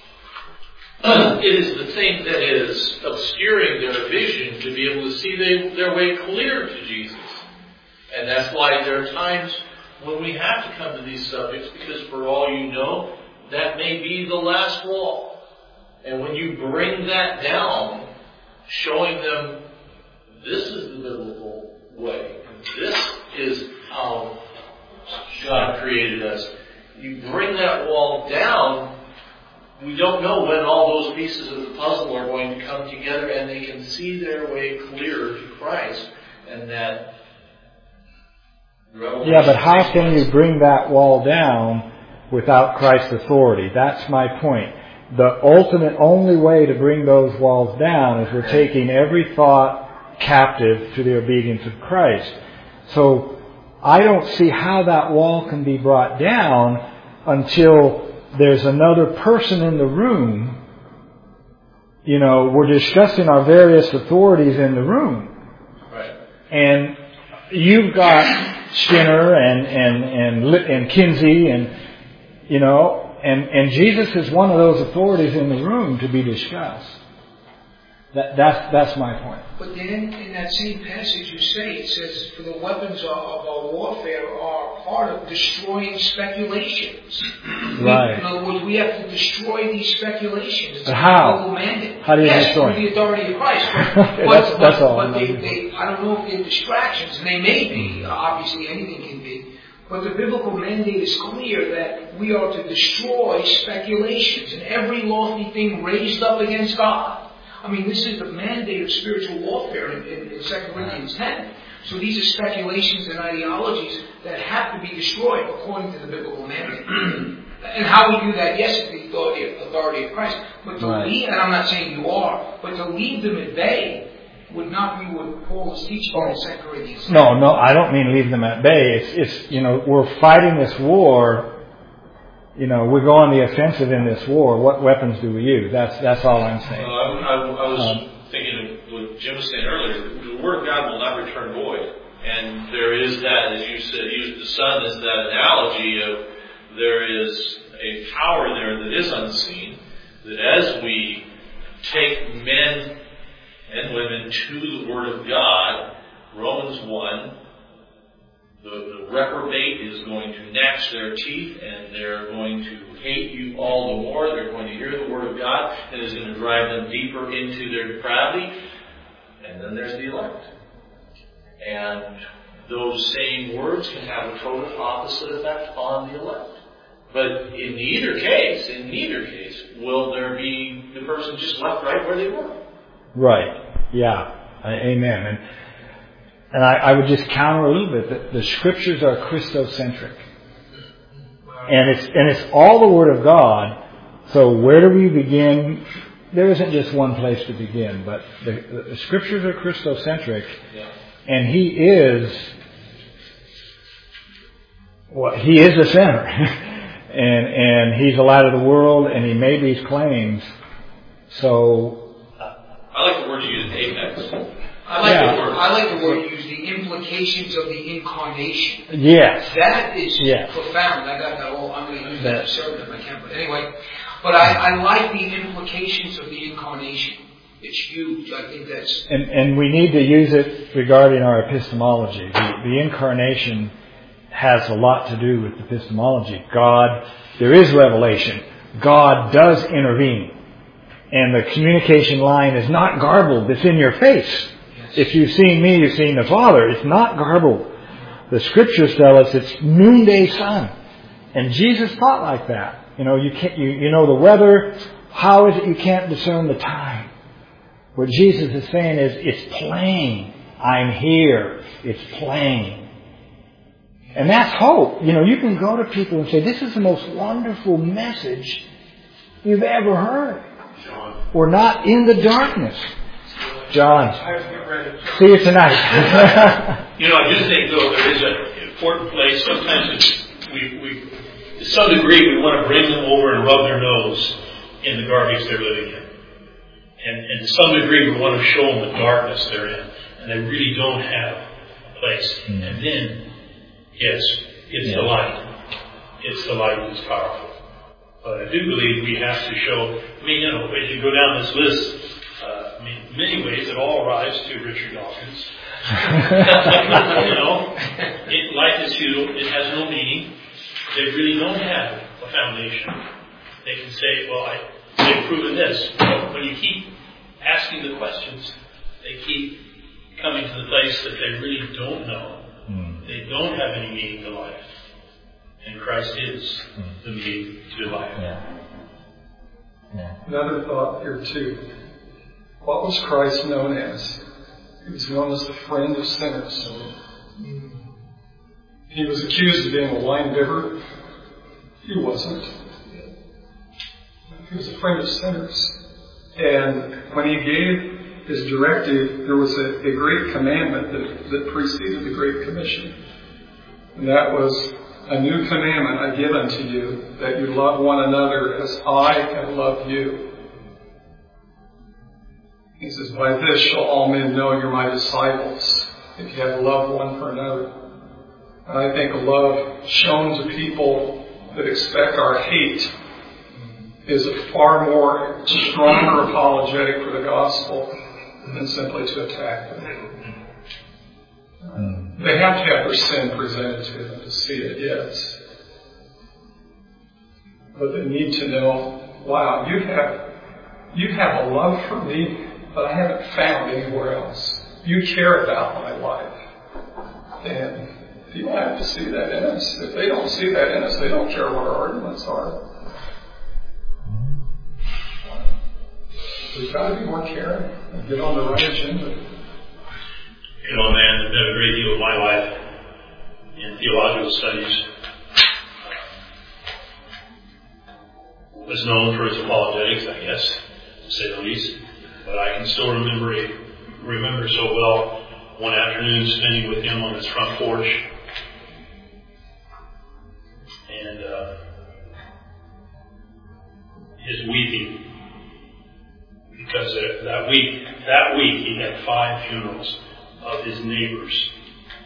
S3: It is the thing that is obscuring their vision to be able to see they, their way clear to Jesus. And that's why there are times when we have to come to these subjects, because for all you know, that may be the last wall. And when you bring that down, showing them this is the biblical way, this is how God created us, you bring that wall down. We don't know when all those pieces of the puzzle are going to come together and they can see their way clearer to Christ. And that
S1: Yeah, but how can you bring that wall down without Christ's authority? That's my point. The ultimate only way to bring those walls down is we're taking every thought captive to the obedience of Christ. So I don't see how that wall can be brought down until there's another person in the room. You know, we're discussing our various authorities in the room.
S3: Right.
S1: And you've got Skinner and, and, and, and Kinsey and, you know, and, and Jesus is one of those authorities in the room to be discussed. That, that's, that's my point.
S2: But then in that same passage you say, it says, for the weapons of our warfare are part of destroying speculations.
S1: Right.
S2: In other words, we have to destroy these speculations. It's
S1: but how?
S2: a global mandate.
S1: How do you
S2: yes,
S1: destroy
S2: through the authority of Christ. But,
S1: okay,
S2: but,
S1: that's,
S2: but,
S1: that's all.
S2: but they, they, I don't know if they're distractions, and they may be. Obviously, anything can be. But the biblical mandate is clear that we are to destroy speculations and every lofty thing raised up against God. I mean, this is the mandate of spiritual warfare in, in, in Second Corinthians ten. So these are speculations and ideologies that have to be destroyed according to the biblical mandate. And how we do that, yes, it's the authority of, authority of Christ. But to
S1: right.
S2: leave, and I'm not saying you are, but to leave them at bay would not be what Paul is teaching in Second Corinthians ten.
S1: No, no, I don't mean leave them at bay. It's, it's, you know, we're fighting this war. You know, we go on the offensive in this war. What weapons do we use? That's that's all I'm saying.
S3: Well, I, I, I was
S1: um,
S3: thinking of what Jim was saying earlier. The Word of God will not return void. And there is that, as you said, used the sun as that analogy of there is a power there that is unseen, that as we take men and women to the Word of God, Romans one, the, the reprobate is going to gnash their teeth and they're going to hate you all the more. They're going to hear the Word of God and it's going to drive them deeper into their depravity. And then there's the elect. And those same words can have a total opposite effect on the elect. But in neither case, in neither case, will there be the person just left right where they were.
S1: Right. Yeah. Amen. And and I, I would just counter a little bit that the Scriptures are Christocentric. And it's and it's all the Word of God. So where do we begin? There isn't just one place to begin, but the, the Scriptures are Christocentric,
S3: Yeah.
S1: and He is well, He is the center, and and He's the light of the world, and He made these claims. So
S3: I like the word you use, apex.
S2: I like
S1: Yeah.
S2: the word. I like the word you use, the implications of the incarnation.
S1: yes,
S2: That is
S1: Yes.
S2: profound. I got that all. I'm going to use that for sermon if I can. But anyway, but I, I like the implications of the incarnation. It's huge. I think that's.
S1: and and we need to use it regarding our epistemology. The, the incarnation has a lot to do with epistemology. God, there is revelation. God does intervene. And the communication line is not garbled. It's in your face. If you've seen me, you've seen the Father. It's not garbled. The Scriptures tell us it's noonday sun. And Jesus taught like that. You know, you can't, you, you know the weather. How is it you can't discern the time? What Jesus is saying is, it's plain. I'm here. It's plain. And that's hope. You know, you can go to people and say, this is the most wonderful message you've ever heard.
S4: John.
S1: We're not in the darkness. John,
S6: I have to get ready.
S1: see you tonight.
S4: You know, I do think, though, there is an important place. Sometimes it's, we, we, to some degree, we want to bring them over and rub their nose in the garbage they're living in. And, and to some degree, we want to show them the darkness they're in. And they really don't have a place. Mm. And then, yes, it's yeah. the light. It's the light that's powerful. But I do believe we have to show, I mean, you know, as you go down this list, uh, I mean, in many ways it all arrives to Richard Dawkins. you know, it, life is futile, it has no meaning. They really don't have a foundation. They can say, well, I, they've proven this. But when you keep asking the questions, they keep coming to the place that they really don't know. Mm. They don't have any meaning to life. And Christ is mm. the meaning to life.
S1: Yeah. Yeah.
S7: Another thought here too. What was Christ known as? He was known as the friend of sinners. He was accused of being a wine bibber. He wasn't. He was a friend of sinners. And when he gave his directive, there was a, a great commandment that, that preceded the Great Commission. And that was, a new commandment I give unto you, that you love one another as I have loved you. He says, by this shall all men know you're my disciples, if you have love one for another. And I think love shown to people that expect our hate is a far more stronger apologetic for the gospel than simply to attack them. They have to have their sin presented to them to see it, yes. But they need to know, wow, you have you have a love for me, but I haven't found anywhere else. You care about my life. And people have to see that in us. If they don't see that in us, they don't care what our arguments are. We've got to be more caring and get on the right agenda.
S4: You know, man, there's been a great deal of my life in theological studies. Uh, was known for its apologetics, I guess, to say the least. But I can still remember a, remember so well one afternoon spending with him on his front porch. And uh, his weeping. Because that week, that week he had five funerals of his neighbors.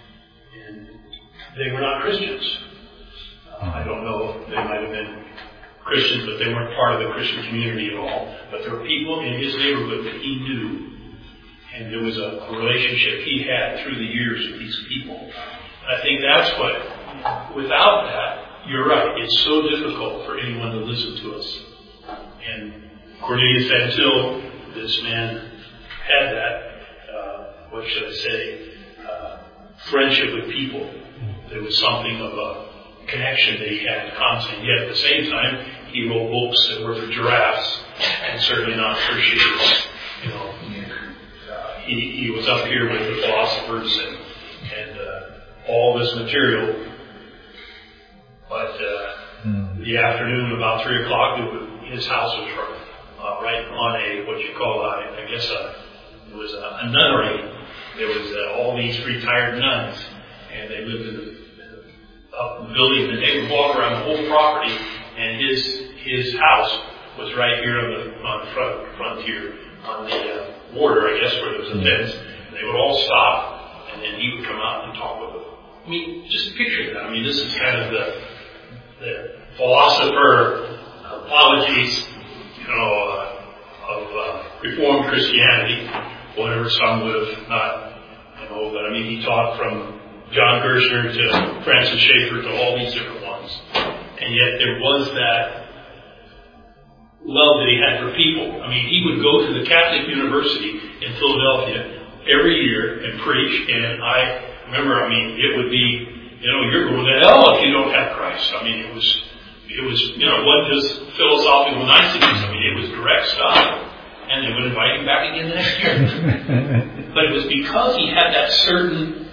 S4: And they were not Christians. Uh, I don't know, they might have been Christians, but they weren't part of the Christian community at all. But there were people in his neighborhood that he knew. And there was a, a relationship he had through the years with these people. I think that's what, without that, you're right, it's so difficult for anyone to listen to us. And Cornelius Van Til, this man had that, uh, what should I say, uh, friendship with people. There was something of a connection that he had constantly. Yet at the same time, he wrote books that were for giraffes and certainly not for sheep. You know, uh, he, he was up here with the philosophers and, and uh, all this material. But uh, mm. the afternoon, about three o'clock, it was, his house was uh, right on a, what you call, a, I guess, a, it was a, a nunnery. There was uh, all these retired nuns, and they lived in the, up in the building, and they would walk around the whole property, and his his house was right here on the, on the front, frontier, on the uh, border, I guess, where there was a fence. And they would all stop, and then he would come out and talk with them. I mean, just picture that. I mean, this is kind of the, the philosopher apologies, you know, uh, of uh, Reformed Christianity, whatever some would have not, you know, but I mean, he taught from John Gershner to Francis Schaeffer to all these different ones. And yet there was that love that he had for people. I mean, he would go to the Catholic University in Philadelphia every year and preach, and I remember, I mean, it would be, you know, you're going to hell if you don't have Christ. I mean, it was, it was, you know, it wasn't just philosophical niceties. I mean, it was direct stuff. And they would invite him back again the next year. But it was because he had that certain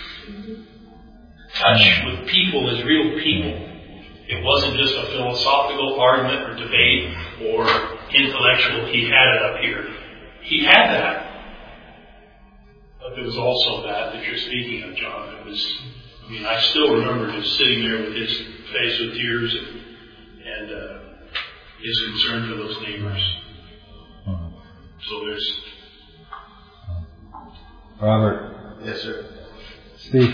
S4: touch with people as real people. It wasn't just a philosophical argument or debate or intellectual. He had it up here. He had that. But there was also that that you're speaking of, John. It was, I mean, I still remember just sitting there with his face with tears and, and uh, his concern for those neighbors. So there's...
S1: Robert.
S8: Yes, sir.
S1: Steve.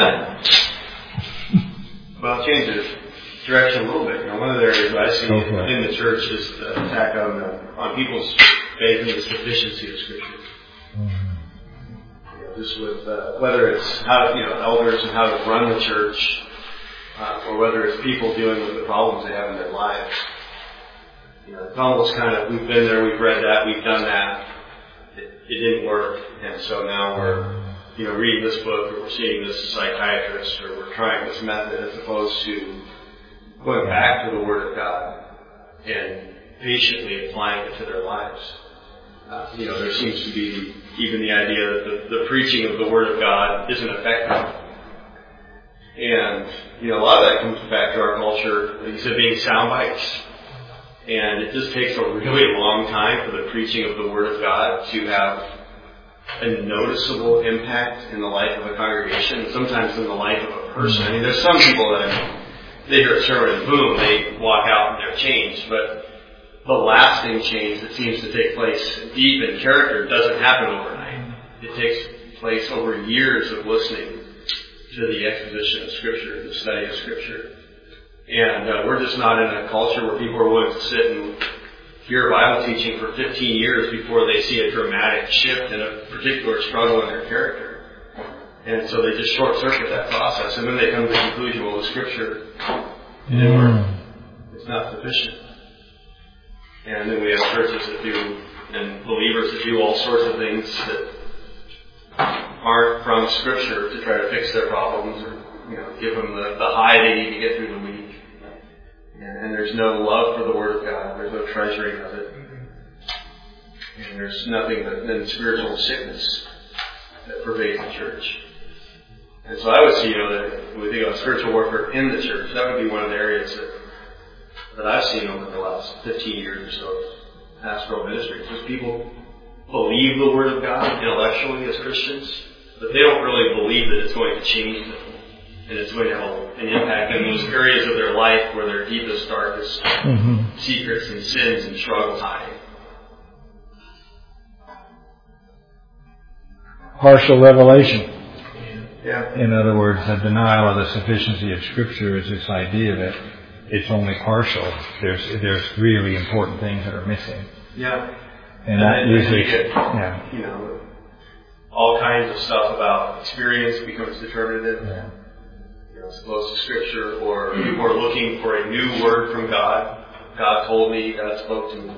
S8: Well, change the direction a little bit. You know, one of the areas I see
S1: Okay.
S8: in the church is the attack on the, on people's faith in the sufficiency of Scripture. Mm-hmm. You know, just with uh, whether it's how you know elders and how to run the church, uh, or whether it's people dealing with the problems they have in their lives. You know, it's almost kind of, we've been there, we've read that, we've done that. It, it didn't work. And so now we're, you know, reading this book, or we're seeing this psychiatrist, or we're trying this method, as opposed to going back to the Word of God and patiently applying it to their lives. Uh, you know, there seems to be even the idea that the, the preaching of the Word of God isn't effective. And, you know, a lot of that comes back to our culture, like you said, being sound bites. And it just takes a really long time for the preaching of the Word of God to have a noticeable impact in the life of a congregation, sometimes in the life of a person. I mean, there's some people that they hear a sermon and boom, they walk out and they're changed. But the lasting change that seems to take place deep in character doesn't happen overnight. It takes place over years of listening to the exposition of Scripture, the study of Scripture. And uh, we're just not in a culture where people are willing to sit and hear Bible teaching for fifteen years before they see a dramatic shift in a particular struggle in their character. And so they just short-circuit that process. And then they come to the conclusion, well, the Scripture didn't work. It's not sufficient. And then we have churches that do, and believers that do all sorts of things that aren't from Scripture to try to fix their problems or, you know, give them the, the high they need to get through the week. And, and there's no love for the Word of God. There's no treasuring of it. And there's nothing but then spiritual sickness that pervades the church. And so I would see, you know, that when we think about spiritual warfare in the church, that would be one of the areas that that I've seen over the last fifteen years or so of pastoral ministry. Just people believe the Word of God intellectually as Christians, but they don't really believe that it's going to change them. And it's going to have an impact in those areas of their life where their deepest, darkest mm-hmm. secrets and sins and struggles hide.
S1: Partial revelation.
S8: Yeah.
S1: In other words, a denial of the sufficiency of Scripture is this idea that it's only partial. There's there's really important things that are missing.
S8: Yeah.
S1: And,
S8: and
S1: that
S8: then
S1: usually,
S8: you get,
S1: yeah.
S8: you know, all kinds of stuff about experience becomes determinative.
S1: Yeah.
S8: You know, as opposed to Scripture, or people are looking for a new word from God. God told me, God spoke to me.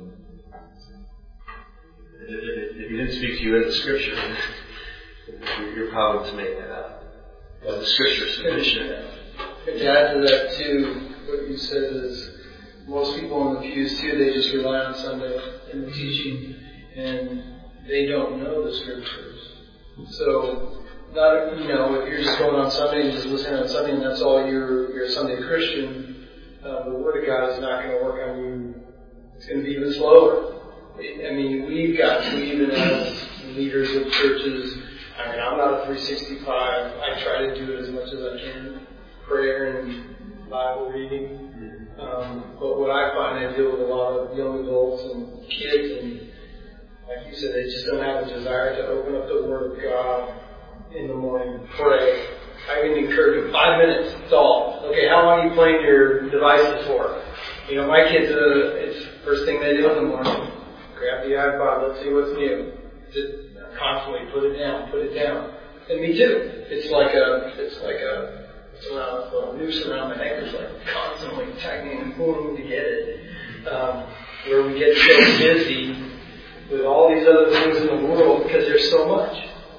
S8: If He didn't speak to you in the Scripture, you're probably just making it up. But the Scripture is sufficient.
S9: And to add to that too, what you said is most people in the pews too, they just rely on Sunday and the teaching, and they don't know the Scriptures. So, not you know, if you're just going on Sunday and just listening on Sunday, and that's all you're you're a Sunday Christian, uh, the Word of God is not going to work on you. It's going to be even slower. I mean, we've got to, even as leaders of churches, I mean, I'm not a three sixty-five. I try to do it as much as I can. Prayer and Bible reading. Um, but what I find, I deal with a lot of young adults and kids, and like you said, they just don't have a desire to open up the Word of God in the morning, pray. I can encourage them, five minutes, it's all. Okay, how long are you playing your devices for? You know, my kids, uh, it's the first thing they do in the morning. Grab the iPod, let's see what's new. Just constantly put it down, put it down. And me too. It's like a, it's like a, it's around, a noose around the neck. It's like constantly tightening and pulling to get it. Um, where we get so busy with all these other things in the world because there's so much.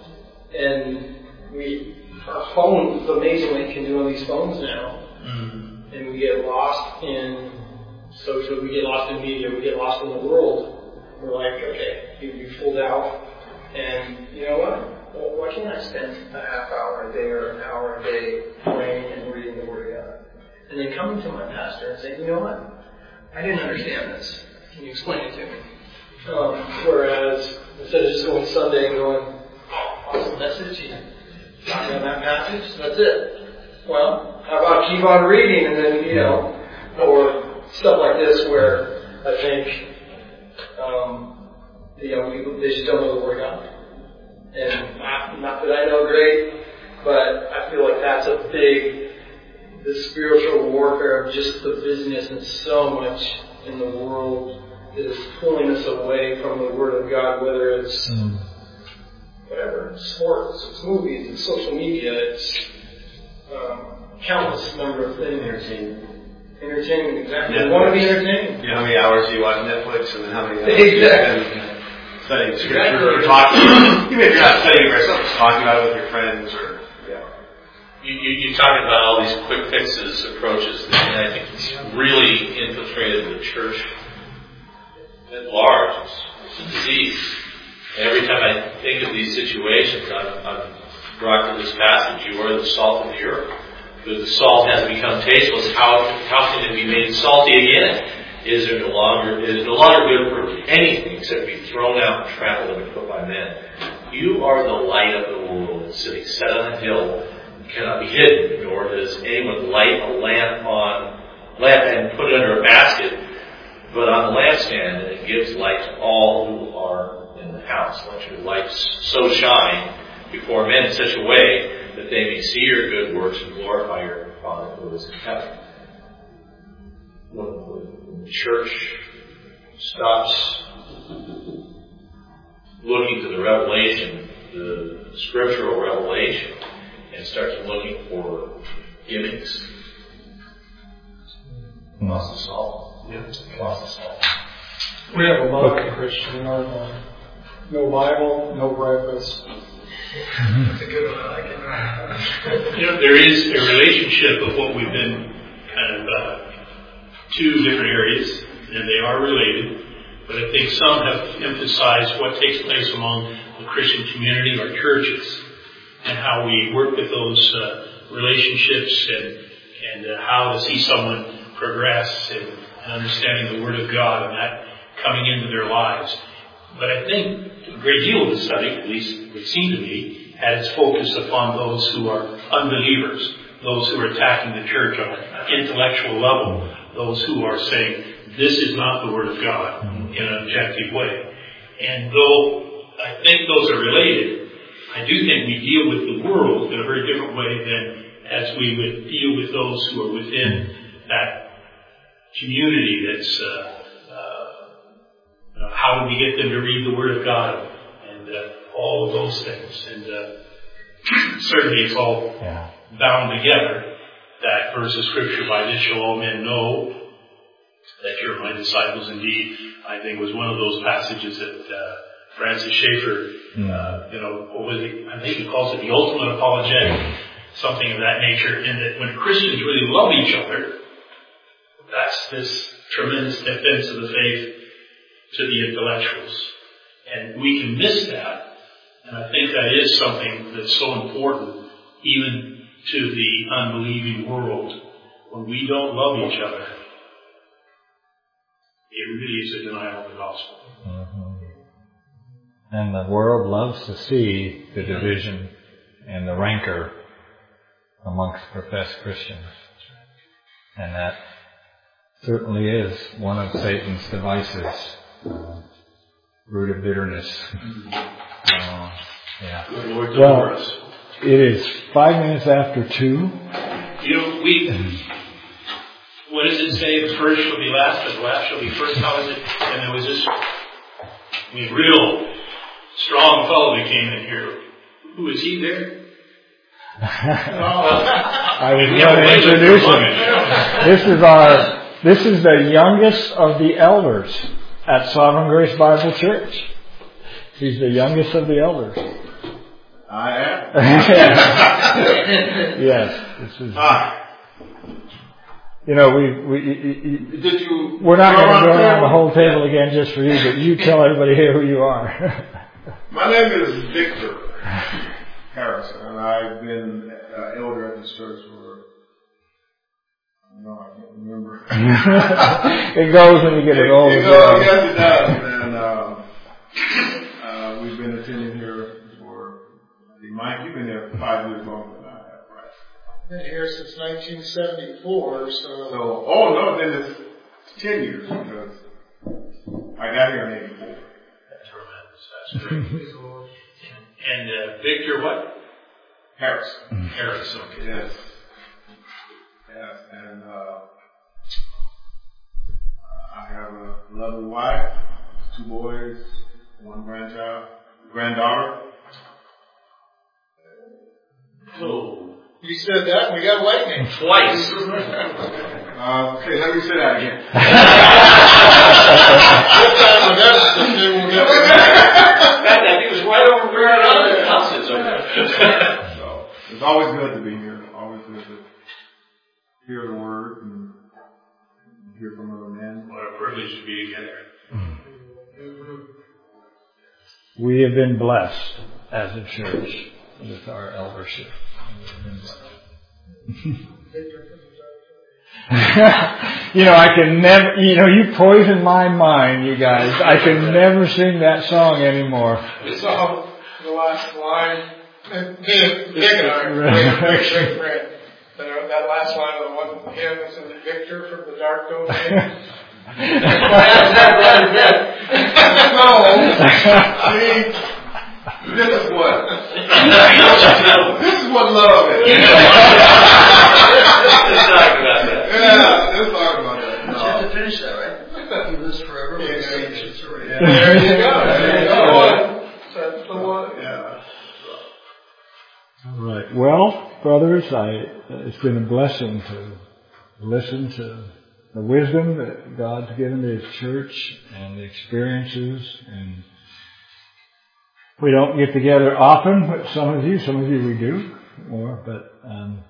S9: And we, our phones, amazingly, can do on these phones now. Mm-hmm. And we get lost in social, we get lost in media, we get lost in the world. We're like, okay, you pulled out, and you know what? Well, why can't I spend a half hour a day or an hour a day praying and reading the Word of God? And then coming to my pastor and saying, you know what? I didn't understand this. Can you explain it to me? Um, whereas, instead of just going Sunday and going, oh, awesome message, you talking on that passage, that's it. Well, how about keep on reading and then, you know, or stuff like this where I think, um, the young people, they just don't know the Word of God. And not, not that I know great, but I feel like that's a big, the spiritual warfare of just the busyness and so much in the world that is pulling us away from the Word of God, whether it's mm. whatever, sports, it's movies, it's social media, it's um, countless number of things.
S8: Entertainment.
S9: Entertainment, exactly. You want to be entertained.
S8: You know how many hours you watch Netflix and then how many hours
S9: exactly.
S8: you spend studying Scripture or talking, even if you're not studying it yourself, just talking about it with your friends or, yeah.
S3: You, you, you're talking about all these quick fixes approaches, and I think it's really infiltrated the church at large. It's, it's a disease. And every time I think of these situations, I'm, I'm brought to this passage, you are the salt of the earth. But the salt has become tasteless. How how can it be made salty again? Is it no longer is it no longer good for anything except to be thrown out and trampled and put by men? You are the light of the world, sitting set on a hill, cannot be hidden. Nor does anyone light a lamp on lamp and put it under a basket, but on the lampstand, and it gives light to all who are in the house. Let your lights so shine before men in such a way that they may see your good works and glorify your Father who is in heaven. When the church stops looking to the revelation, the scriptural revelation, and starts looking for gimmicks, lost us all.
S8: Yeah.
S3: Lost us all.
S7: We have a modern Christian in our mind. No Bible, no breakfast.
S9: That's a good one. I like it.
S4: You know, there is a relationship of what we've been kind of uh, two different areas, and they are related. But I think some have emphasized what takes place among the Christian community or churches, and how we work with those uh, relationships, and and uh, how to see someone progress and, and understanding the Word of God and that coming into their lives. But I think a great deal of the study, at least it would seem to me, had its focus upon those who are unbelievers, those who are attacking the church on an intellectual level, those who are saying, this is not the Word of God in an objective way. And though I think those are related, I do think we deal with the world in a very different way than as we would deal with those who are within that community that's, uh, uh, you know, how do we get them to read the Word of God, and uh, all of those things. And uh, certainly it's all yeah. bound together. That verse of Scripture, by this shall all men know that you're my disciples indeed, I think was one of those passages that uh, Francis Schaeffer, mm. uh, you know, what was it? I think he calls it the ultimate apologetic, something of that nature, in that when Christians really love each other, that's this tremendous defense of the faith to the intellectuals. And we can miss that, and I think that is something that's so important, even to the unbelieving world. When we don't love each other, it really is a denial of the gospel.
S1: Mm-hmm. And the world loves to see the division and the rancor amongst professed Christians. And that certainly is one of Satan's devices. Uh, root of bitterness. Uh, yeah.
S4: Good Lord,
S1: well,
S4: deliver us.
S1: It is five minutes after two.
S4: You know, we... What does it say? The first shall be last, and the last shall be first. How is it? And there was this, I mean, real strong fellow that came in here. Who is he there?
S1: I was going to introduce him. This is our, this is the youngest of the elders at Sovereign Grace Bible Church. He's the youngest of the elders.
S8: I am.
S1: Yes. This is.
S8: Hi.
S1: You know, we, we,
S8: Did you
S1: we're not going to go around the whole table again just for you, but you tell everybody here who you are.
S8: My name is Victor Harrison, and I've been uh, elder at this church for, no, I can't remember.
S1: It goes when you get it old.
S8: It goes, yes, it does. And uh, uh, we've been attending here for, Mike, you've been here for five years longer than I have, right?
S6: Been here since nineteen seventy-four, so.
S8: So, oh no, then it's ten years because I got here in eighty-four.
S4: That's tremendous. That's great. And uh, Victor, what?
S8: Harris.
S4: Harris. Okay.
S8: Yes. Yes, and uh, I have a lovely wife, two boys, one grandchild, granddaughter.
S4: Oh.
S6: You said that and we got lightning.
S4: Twice.
S8: uh, okay, let me say that again.
S6: This time with us, they will get
S4: I think it was right over where our house is over there.
S8: So, it's always good to be here. Always good to hear the word and hear from other men.
S4: What a privilege to be together.
S1: We have been blessed as a church with our eldership. You know, I can never, you know, you poison my mind, you guys. I can never sing that song anymore.
S6: So, the last line, Nick and I are great, great, great friend. That last line of the one hymn is in Victor from the Dark Domain.
S8: No, see, this is what, this is what love is.
S3: Let's talk about that.
S8: Yeah, let's talk about that.
S9: You have to finish that, right? He lives forever.
S8: Yeah,
S9: Yeah.
S6: There you go. There you go. That's the one.
S8: Yeah.
S1: All right. Well, brothers, I, it's been a blessing to listen to the wisdom that God's given to His church and the experiences. And we don't get together often with some of you. Some of you we do more, but um,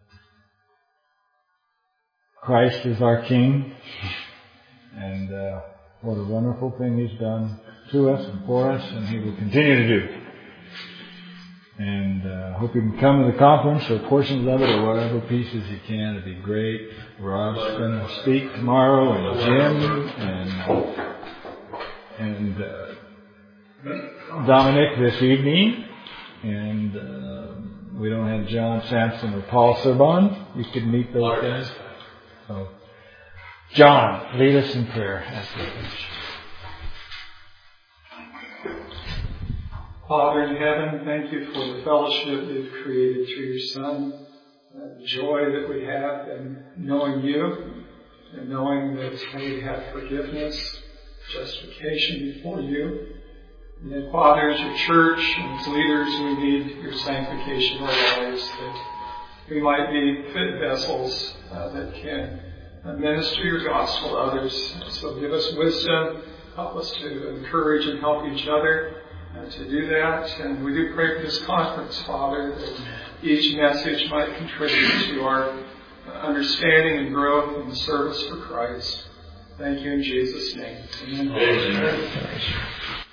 S1: Christ is our King, and uh, what a wonderful thing He's done to us and for us, and He will continue to do. And I uh, hope you can come to the conference or portions of it or whatever pieces you can. It'd be great. Rob's going to speak tomorrow, and Jim and and uh, Dominic this evening. And uh, we don't have John Sampson or Paul Serban. You could meet those guys. So, John, lead us in prayer as we finish.
S7: Father in heaven, thank you for the fellowship you've created through your Son, the joy that we have in knowing you, and knowing that they have forgiveness, justification before you. And then, Father, as your church and as leaders, we need your sanctification of our lives, that we might be fit vessels uh, that can uh, minister your gospel to others. So give us wisdom, help us to encourage and help each other uh, to do that. And we do pray for this conference, Father, that each message might contribute to our understanding and growth in the service for Christ. Thank you in Jesus' name. Amen.
S3: Amen.